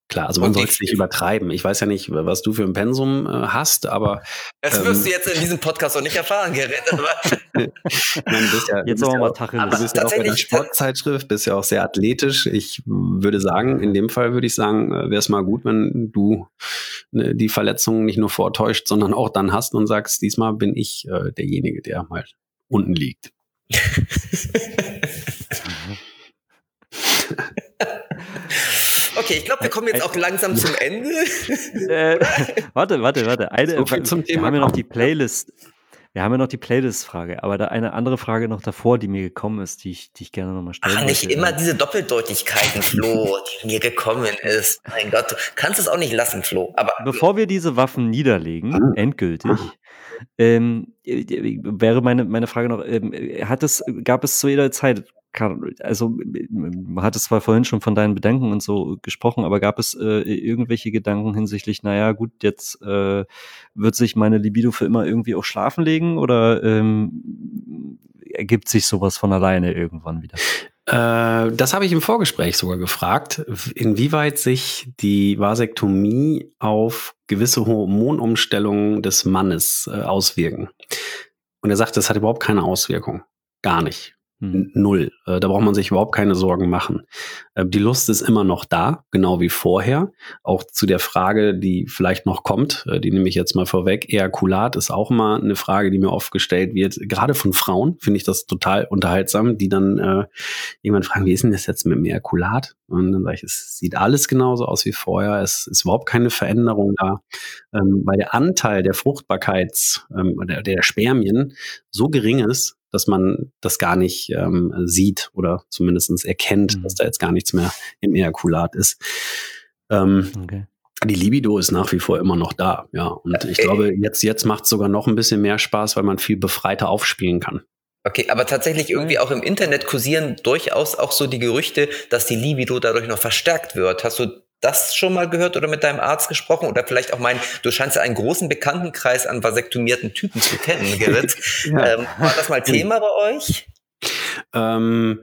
Klar, also man sollte es nicht übertreiben. Ich weiß ja nicht, was du für ein Pensum äh, hast, aber das wirst ähm, du jetzt in diesem Podcast auch nicht erfahren, Gerrit. Nein, du bist ja, jetzt auch mal Tacheles. Du bist ja auch bei der Sportzeitschrift, bist ja auch sehr athletisch. Ich würde sagen, in dem Fall würde ich sagen, wäre es mal gut, wenn du ne, die Verletzungen nicht nur vortäuscht, sondern auch dann hast und sagst, diesmal bin ich äh, derjenige, der mal unten liegt. Okay, ich glaube, wir kommen jetzt auch langsam zum Ende. Äh, warte, warte, warte. Eine, so viel zum wir Thema haben ja noch die Playlist. Wir haben ja noch die Playlist-Frage, aber da eine andere Frage noch davor, die mir gekommen ist, die ich, die ich gerne nochmal stellen Ach, nicht wollte. immer diese Doppeldeutigkeiten, Flo, die mir gekommen ist. Mein Gott, du kannst es auch nicht lassen, Flo. Aber bevor wir diese Waffen niederlegen, endgültig, ähm, wäre meine, meine Frage noch, ähm, hat es, gab es zu jeder Zeit, also man hat es zwar vorhin schon von deinen Bedenken und so gesprochen, aber gab es äh, irgendwelche Gedanken hinsichtlich, naja gut, jetzt äh, wird sich meine Libido für immer irgendwie auch schlafen legen oder ähm, ergibt sich sowas von alleine irgendwann wieder? Äh, das habe ich im Vorgespräch sogar gefragt, inwieweit sich die Vasektomie auf gewisse Hormonumstellungen des Mannes äh, auswirken. Und er sagt, das hat überhaupt keine Auswirkung. Gar nicht. Hm. Null. Äh, da braucht man sich überhaupt keine Sorgen machen. Äh, die Lust ist immer noch da, genau wie vorher. Auch zu der Frage, die vielleicht noch kommt, äh, die nehme ich jetzt mal vorweg. Ejakulat ist auch mal eine Frage, die mir oft gestellt wird. Gerade von Frauen finde ich das total unterhaltsam, die dann äh, irgendwann fragen, wie ist denn das jetzt mit dem Ejakulat? Und dann sage ich, es sieht alles genauso aus wie vorher. Es ist überhaupt keine Veränderung da, ähm, weil der Anteil der Fruchtbarkeits, ähm, der, der Spermien so gering ist, dass man das gar nicht ähm, sieht oder zumindest erkennt, mhm. dass da jetzt gar nichts mehr im Ejakulat ist. Ähm, okay. Die Libido ist nach wie vor immer noch da, ja. Und ich glaube, jetzt, jetzt macht es sogar noch ein bisschen mehr Spaß, weil man viel befreiter aufspielen kann. Okay, aber tatsächlich irgendwie auch im Internet kursieren durchaus auch so die Gerüchte, dass die Libido dadurch noch verstärkt wird. Hast du das schon mal gehört oder mit deinem Arzt gesprochen? Oder vielleicht auch mein, du scheinst ja einen großen Bekanntenkreis an vasektomierten Typen zu kennen, Gerrit. ja. ähm, war das mal Thema bei euch? Ähm,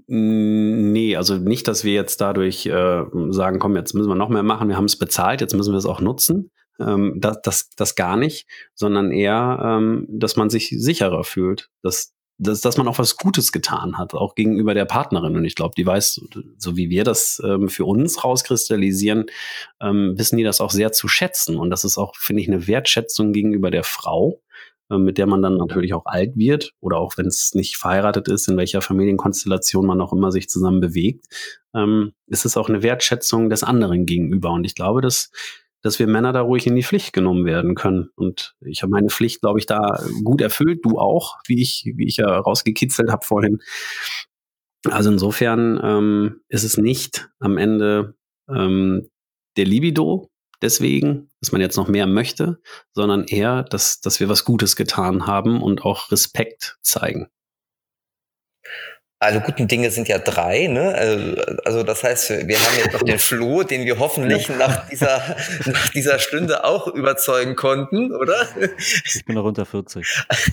nee, also nicht, dass wir jetzt dadurch äh, sagen, komm, jetzt müssen wir noch mehr machen, wir haben es bezahlt, jetzt müssen wir es auch nutzen. Ähm, das, das, das gar nicht, sondern eher, ähm, dass man sich sicherer fühlt, dass Dass, dass man auch was Gutes getan hat, auch gegenüber der Partnerin. Und ich glaube, die weiß, so wie wir das ähm, für uns rauskristallisieren, ähm, wissen die das auch sehr zu schätzen. Und das ist auch, finde ich, eine Wertschätzung gegenüber der Frau, äh, mit der man dann natürlich auch alt wird oder auch wenn es nicht verheiratet ist, in welcher Familienkonstellation man auch immer sich zusammen bewegt, ähm, ist es auch eine Wertschätzung des anderen gegenüber. Und ich glaube, dass dass wir Männer da ruhig in die Pflicht genommen werden können. Und ich habe meine Pflicht, glaube ich, da gut erfüllt. Du auch, wie ich, wie ich ja rausgekitzelt habe vorhin. Also insofern ähm, ist es nicht am Ende ähm, der Libido deswegen, dass man jetzt noch mehr möchte, sondern eher, dass, dass wir was Gutes getan haben und auch Respekt zeigen. Alle guten Dinge sind ja drei, ne? Also das heißt, wir haben jetzt noch den Flo, den wir hoffentlich nach dieser nach dieser Stunde auch überzeugen konnten, oder? Ich bin noch unter vierzig.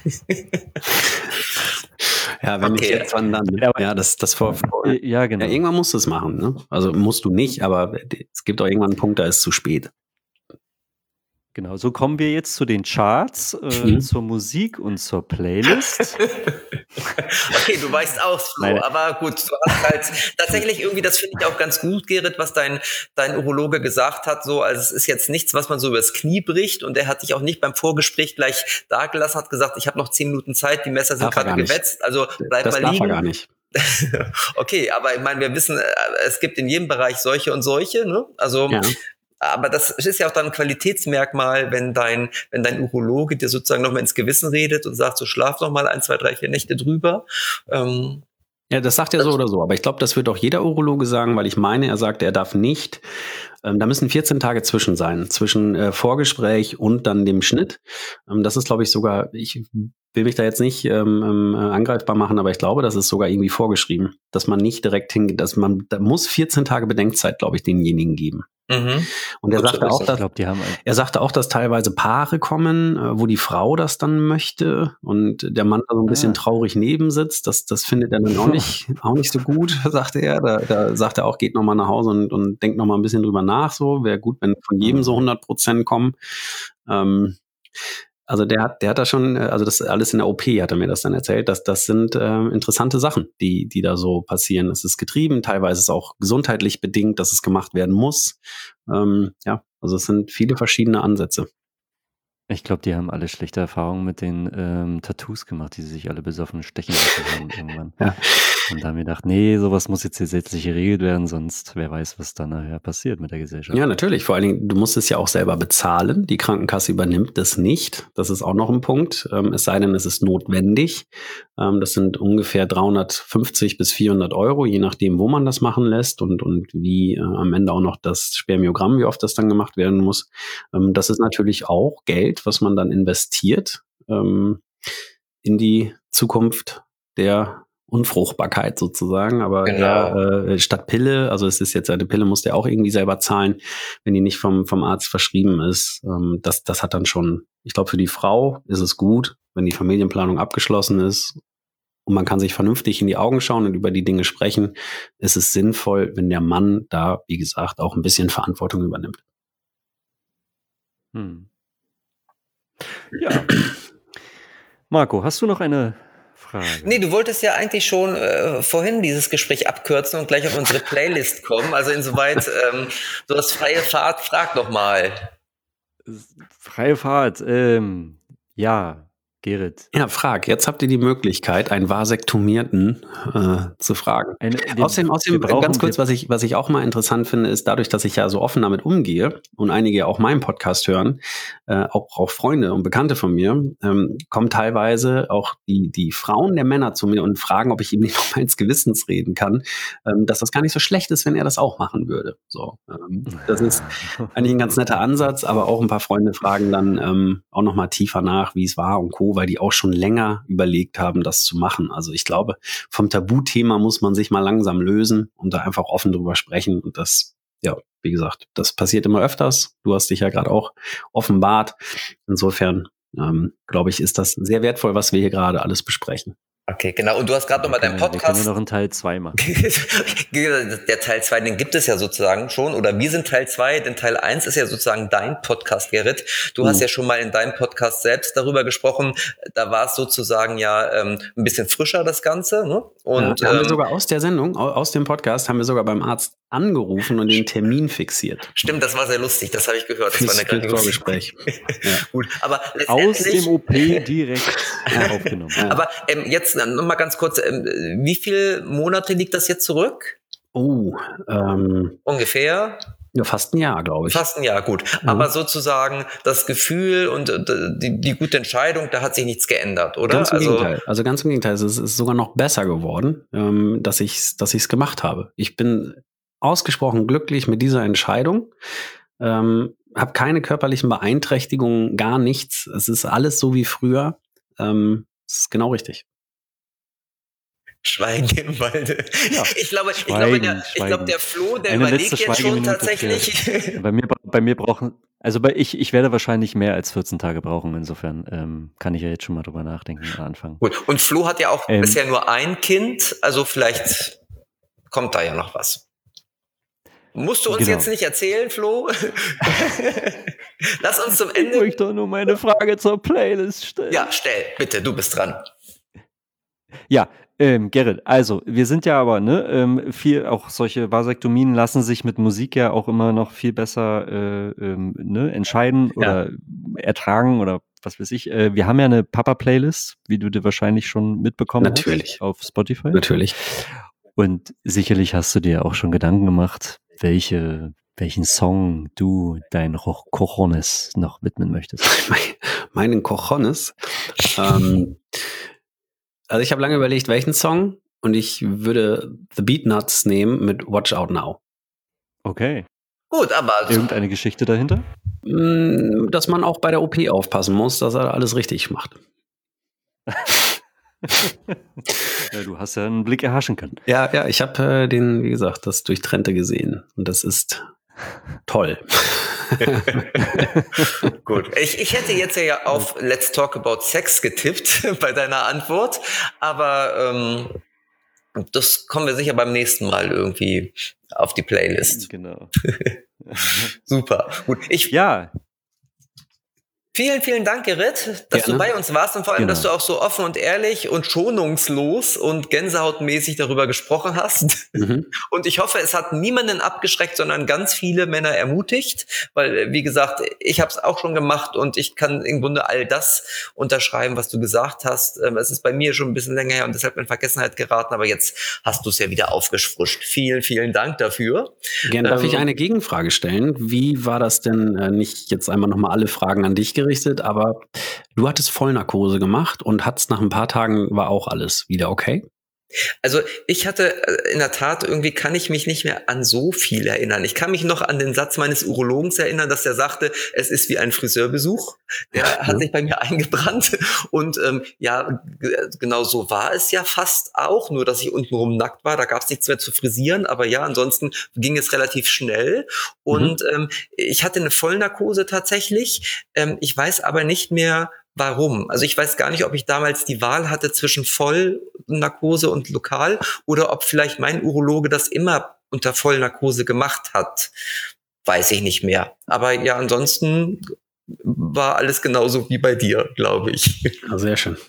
Ja, wenn okay. ich jetzt wann dann. Ja, das das vor. Ja, genau. Ja, irgendwann musst du es machen, ne? Also musst du nicht, aber es gibt auch irgendwann einen Punkt, da ist es zu spät. Genau, so kommen wir jetzt zu den Charts, äh, mhm. zur Musik und zur Playlist. Okay, du weißt auch, Flo, Meine. aber gut, du hast halt tatsächlich irgendwie, das finde ich auch ganz gut, Gerrit, was dein dein Urologe gesagt hat, so, also es ist jetzt nichts, was man so übers Knie bricht und er hat dich auch nicht beim Vorgespräch gleich dagelassen, hat gesagt, ich habe noch zehn Minuten Zeit, die Messer sind gerade gewetzt, also bleib das mal darf liegen. Er gar nicht. Okay, aber ich meine, wir wissen, es gibt in jedem Bereich solche und solche, ne? Also ja. Aber das ist ja auch dann ein Qualitätsmerkmal, wenn dein, wenn dein Urologe dir sozusagen nochmal ins Gewissen redet und sagt, so schlaf noch mal ein, zwei, drei, vier Nächte drüber. Ähm, ja, das sagt er so oder so. Aber ich glaube, das wird auch jeder Urologe sagen, weil ich meine, er sagt, er darf nicht, ähm, da müssen vierzehn Tage zwischen sein, zwischen äh, Vorgespräch und dann dem Schnitt. Ähm, das ist, glaube ich, sogar, ich will mich da jetzt nicht ähm, äh, angreifbar machen, aber ich glaube, das ist sogar irgendwie vorgeschrieben, dass man nicht direkt hingeht, dass man, da muss vierzehn Tage Bedenkzeit, glaube ich, denjenigen geben. Mhm. Und er Gut zu sagte auch, wissen. Ich dass glaube, die haben ein er sagte auch, dass teilweise Paare kommen, äh, wo die Frau das dann möchte und der Mann da so ein bisschen Ah. traurig neben sitzt. Das, das findet er dann auch nicht, auch nicht so gut, sagte er. Da, da sagt er auch, geht nochmal nach Hause und, und denkt nochmal ein bisschen drüber nach. So wäre gut, wenn von jedem so Mhm. hundert Prozent kommen. Ähm, also der hat, der hat da schon, äh, also das alles in der O P hat er mir das dann erzählt, dass das sind äh, interessante Sachen, die, die da so passieren. Es ist getrieben, teilweise ist es auch gesundheitlich bedingt, dass es gemacht werden muss. Ähm, ja, also es sind viele verschiedene Ansätze. Ich glaube, die haben alle schlechte Erfahrungen mit den ähm, Tattoos gemacht, die sie sich alle besoffen stechen lassen haben irgendwann. Ja. Und da haben wir gedacht, nee, sowas muss jetzt gesetzlich geregelt werden, sonst wer weiß, was dann nachher passiert mit der Gesellschaft. Ja, natürlich. Vor allen Dingen, du musst es ja auch selber bezahlen. Die Krankenkasse übernimmt das nicht. Das ist auch noch ein Punkt. Ähm, es sei denn, es ist notwendig. Ähm, das sind ungefähr dreihundertfünfzig bis vierhundert Euro, je nachdem, wo man das machen lässt und, und wie äh, am Ende auch noch das Spermiogramm, wie oft das dann gemacht werden muss. Ähm, das ist natürlich auch Geld, was man dann investiert ähm, in die Zukunft der Unfruchtbarkeit sozusagen, aber Genau. er, äh, statt Pille, also es ist jetzt eine Pille, muss der auch irgendwie selber zahlen, wenn die nicht vom, vom Arzt verschrieben ist. Ähm, das, das hat dann schon, ich glaube, für die Frau ist es gut, wenn die Familienplanung abgeschlossen ist und man kann sich vernünftig in die Augen schauen und über die Dinge sprechen, ist es sinnvoll, wenn der Mann da, wie gesagt, auch ein bisschen Verantwortung übernimmt. Hm. Ja. Marco, hast du noch eine Frage? Nee, du wolltest ja eigentlich schon äh, vorhin dieses Gespräch abkürzen und gleich auf unsere Playlist kommen. Also insoweit, ähm, du hast freie Fahrt, frag doch mal. Freie Fahrt, ähm, ja, Gerrit. Ja, frag. Jetzt habt ihr die Möglichkeit, einen Vasektomierten äh, zu fragen. Eine, wir, Außerdem, außerdem wir brauchen, ganz kurz, wir, was ich, was ich auch mal interessant finde, ist dadurch, dass ich ja so offen damit umgehe und einige auch meinen Podcast hören, äh, auch, auch Freunde und Bekannte von mir, ähm, kommen teilweise auch die, die Frauen der Männer zu mir und fragen, ob ich ihm nicht noch mal ins Gewissens reden kann, ähm, dass das gar nicht so schlecht ist, wenn er das auch machen würde. So, ähm, das ist eigentlich ein ganz netter Ansatz, aber auch ein paar Freunde fragen dann ähm, auch noch mal tiefer nach, wie es war und Co., weil die auch schon länger überlegt haben, das zu machen. Also ich glaube, vom Tabuthema muss man sich mal langsam lösen und da einfach offen drüber sprechen. Und das, ja, wie gesagt, das passiert immer öfters. Du hast dich ja gerade auch offenbart. Insofern, ähm, glaube ich, ist das sehr wertvoll, was wir hier gerade alles besprechen. Okay, genau. Und du hast gerade nochmal deinen Podcast. Wir können ja noch einen Teil zwei machen. Der Teil zwei, den gibt es ja sozusagen schon. Oder wir sind Teil zwei, denn Teil eins ist ja sozusagen dein Podcast, Gerrit. Du Mhm. hast ja schon mal in deinem Podcast selbst darüber gesprochen. Da war es sozusagen ja ähm, ein bisschen frischer, das Ganze. Ne? Und ja, da haben ähm, wir sogar aus der Sendung, au- aus dem Podcast, haben wir sogar beim Arzt angerufen und den Termin fixiert. stimmt, das war sehr lustig. Das habe ich gehört. Das Fürs, war eine fürs grandiose- Vorgespräch. Ja. Gut, aber Aus letztendlich, dem O P direkt aufgenommen. Ja. aber ähm, jetzt noch mal ganz kurz, ähm, wie viele Monate liegt das jetzt zurück? Oh, ähm, Ungefähr? ja, fast ein Jahr, glaube ich. Fast ein Jahr, gut. Mhm. Aber sozusagen das Gefühl und äh, die, die gute Entscheidung, da hat sich nichts geändert, oder? Ganz im also, Gegenteil. Also ganz im Gegenteil. Es ist, ist sogar noch besser geworden, ähm, dass ich es dass ich's gemacht habe. Ich bin ausgesprochen glücklich mit dieser Entscheidung. Ähm, habe keine körperlichen Beeinträchtigungen, gar nichts. Es ist alles so wie früher. Ähm, es ist genau richtig. Schweigen im Walde. Ja, ich glaube, ich Schweigen, glaube, der, ich Schweigen. glaube, der Flo, der Eine überlegt letzte jetzt schon Schweigeminute tatsächlich. Bei mir, bei mir brauchen, also bei ich, ich werde wahrscheinlich mehr als vierzehn Tage brauchen. Insofern ähm, kann ich ja jetzt schon mal drüber nachdenken und anfangen. Gut. Und Flo hat ja auch Ähm, bisher nur ein Kind, also vielleicht kommt da ja noch was. Musst du uns Genau. jetzt nicht erzählen, Flo? Lass uns zum Ich Ende. möchte doch nur meine Frage zur Playlist stellen. Ja, stell, bitte, du bist dran. Ja, ähm, Gerrit, also wir sind ja aber, ne, ähm, viel, auch solche Vasektomien lassen sich mit Musik ja auch immer noch viel besser äh, ähm, ne, entscheiden oder ertragen oder was weiß ich. Äh, wir haben ja eine Papa-Playlist, wie du dir wahrscheinlich schon mitbekommen Natürlich. hast, auf Spotify. Natürlich. Und sicherlich hast du dir auch schon Gedanken gemacht, welche, welchen Song du deinen Ro- Cojones noch widmen möchtest. Meinen Cojones. Ähm, also ich habe lange überlegt, welchen Song, und ich würde The Beatnuts nehmen mit Watch Out Now. Okay. Gut, aber Irgendeine Geschichte dahinter? Mm, Dass man auch bei der O P aufpassen muss, dass er alles richtig macht. Ja, du hast ja einen Blick erhaschen können. Ja, ja, ich habe äh, den, wie gesagt, das Durchtrennte gesehen. Und das ist toll. Gut. Ich, ich hätte jetzt ja auf Let's Talk About Sex getippt bei deiner Antwort, aber ähm, das kommen wir sicher beim nächsten Mal irgendwie auf die Playlist. Genau. Super. Gut. Ich, Ja. Vielen, vielen Dank, Gerrit, dass Gerne. du bei uns warst und vor allem, Genau. dass du auch so offen und ehrlich und schonungslos und gänsehautmäßig darüber gesprochen hast. Mhm. Und ich hoffe, es hat niemanden abgeschreckt, sondern ganz viele Männer ermutigt, weil, wie gesagt, ich habe es auch schon gemacht und ich kann im Grunde all das unterschreiben, was du gesagt hast. Es ist bei mir schon ein bisschen länger her und deshalb in Vergessenheit geraten, aber jetzt hast du es ja wieder aufgefrischt. Vielen, vielen Dank dafür. Gerne. Darf Ähm, ich eine Gegenfrage stellen? Wie war das denn, äh, nicht jetzt einmal nochmal alle Fragen an dich gerichtet, aber du hattest Vollnarkose gemacht und hattest nach ein paar Tagen war auch alles wieder okay? Also ich hatte äh, in der Tat, irgendwie kann ich mich nicht mehr an so viel erinnern. Ich kann mich noch an den Satz meines Urologens erinnern, dass der sagte, es ist wie ein Friseurbesuch. Der hat sich bei mir eingebrannt und ähm, ja, g- genau so war es ja fast auch, nur dass ich untenrum nackt war. Da gab es nichts mehr zu frisieren, aber ja, ansonsten ging es relativ schnell und ähm, ich hatte eine Vollnarkose tatsächlich. Ähm, ich weiß aber nicht mehr, warum. Also ich weiß gar nicht, ob ich damals die Wahl hatte zwischen Vollnarkose und Lokal oder ob vielleicht mein Urologe das immer unter Vollnarkose gemacht hat. Weiß ich nicht mehr. Aber ja, ansonsten war alles genauso wie bei dir, glaube ich. Ja, sehr schön.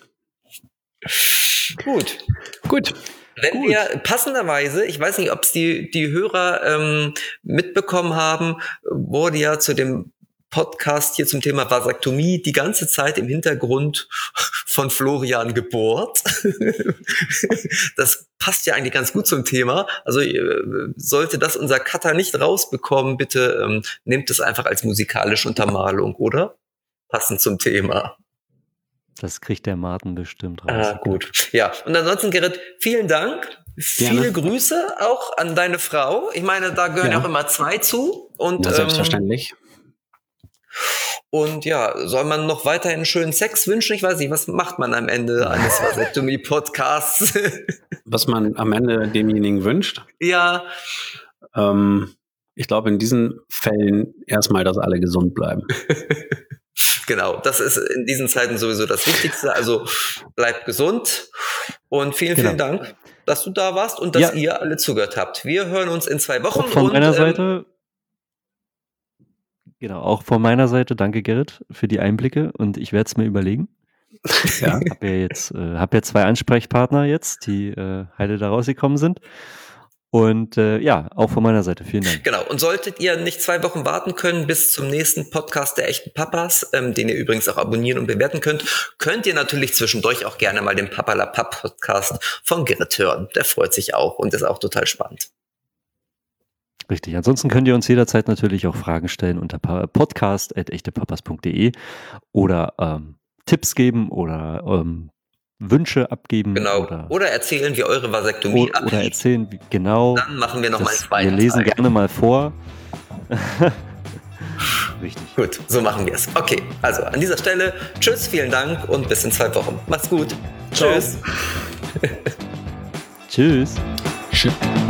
Gut. Gut. Wenn Gut. wir passenderweise, ich weiß nicht, ob es die, die Hörer ähm, mitbekommen haben, wurde ja zu dem Podcast hier zum Thema Vasektomie die ganze Zeit im Hintergrund von Florian gebohrt. Das passt ja eigentlich ganz gut zum Thema. Also äh, sollte das unser Cutter nicht rausbekommen, bitte ähm, nehmt es einfach als musikalische Untermalung, oder? Passend zum Thema. Das kriegt der Martin bestimmt raus. Ah, gut. Ja, und ansonsten, Gerrit, vielen Dank. Viele Gerne. Grüße auch an deine Frau. Ich meine, da gehören Ja. auch immer zwei zu. Und, Ja, ähm, selbstverständlich. und ja, soll man noch weiterhin schönen Sex wünschen? Ich weiß nicht, was macht man am Ende eines Vasektomie-Podcasts? Was man am Ende demjenigen wünscht. Ja, Ähm, ich glaube, in diesen Fällen erstmal, dass alle gesund bleiben. genau. Das ist in diesen Zeiten sowieso das Wichtigste. Also bleibt gesund und vielen, Genau. vielen Dank, dass du da warst und dass Ja. ihr alle zugehört habt. Wir hören uns in zwei Wochen. Auch von und, meiner ähm, Seite. Genau, auch von meiner Seite, danke Gerrit für die Einblicke und ich werde es mir überlegen. Ja. Ich habe ja jetzt äh, hab ja zwei Ansprechpartner jetzt, die äh, heile da rausgekommen sind. Und äh, ja, auch von meiner Seite, vielen Dank. Genau. Und solltet ihr nicht zwei Wochen warten können bis zum nächsten Podcast der echten Papas, ähm, den ihr übrigens auch abonnieren und bewerten könnt, könnt ihr natürlich zwischendurch auch gerne mal den Papalapap Podcast von Gerrit hören. Der freut sich auch und ist auch total spannend. Richtig. Ansonsten könnt ihr uns jederzeit natürlich auch Fragen stellen unter podcast at echtepapas punkt de oder ähm, Tipps geben oder ähm, Wünsche abgeben Genau. oder, Oder erzählen, wie eure Vasektomie oder, oder ablief. erzählen, wie, genau. Dann machen wir nochmal einen Das, zweiten wir lesen Teil. gerne mal vor. Richtig. Gut, so machen wir es. Okay, also an dieser Stelle, tschüss, vielen Dank und bis in zwei Wochen. Macht's gut. Ciao. Tschüss. Tschüss. Shit.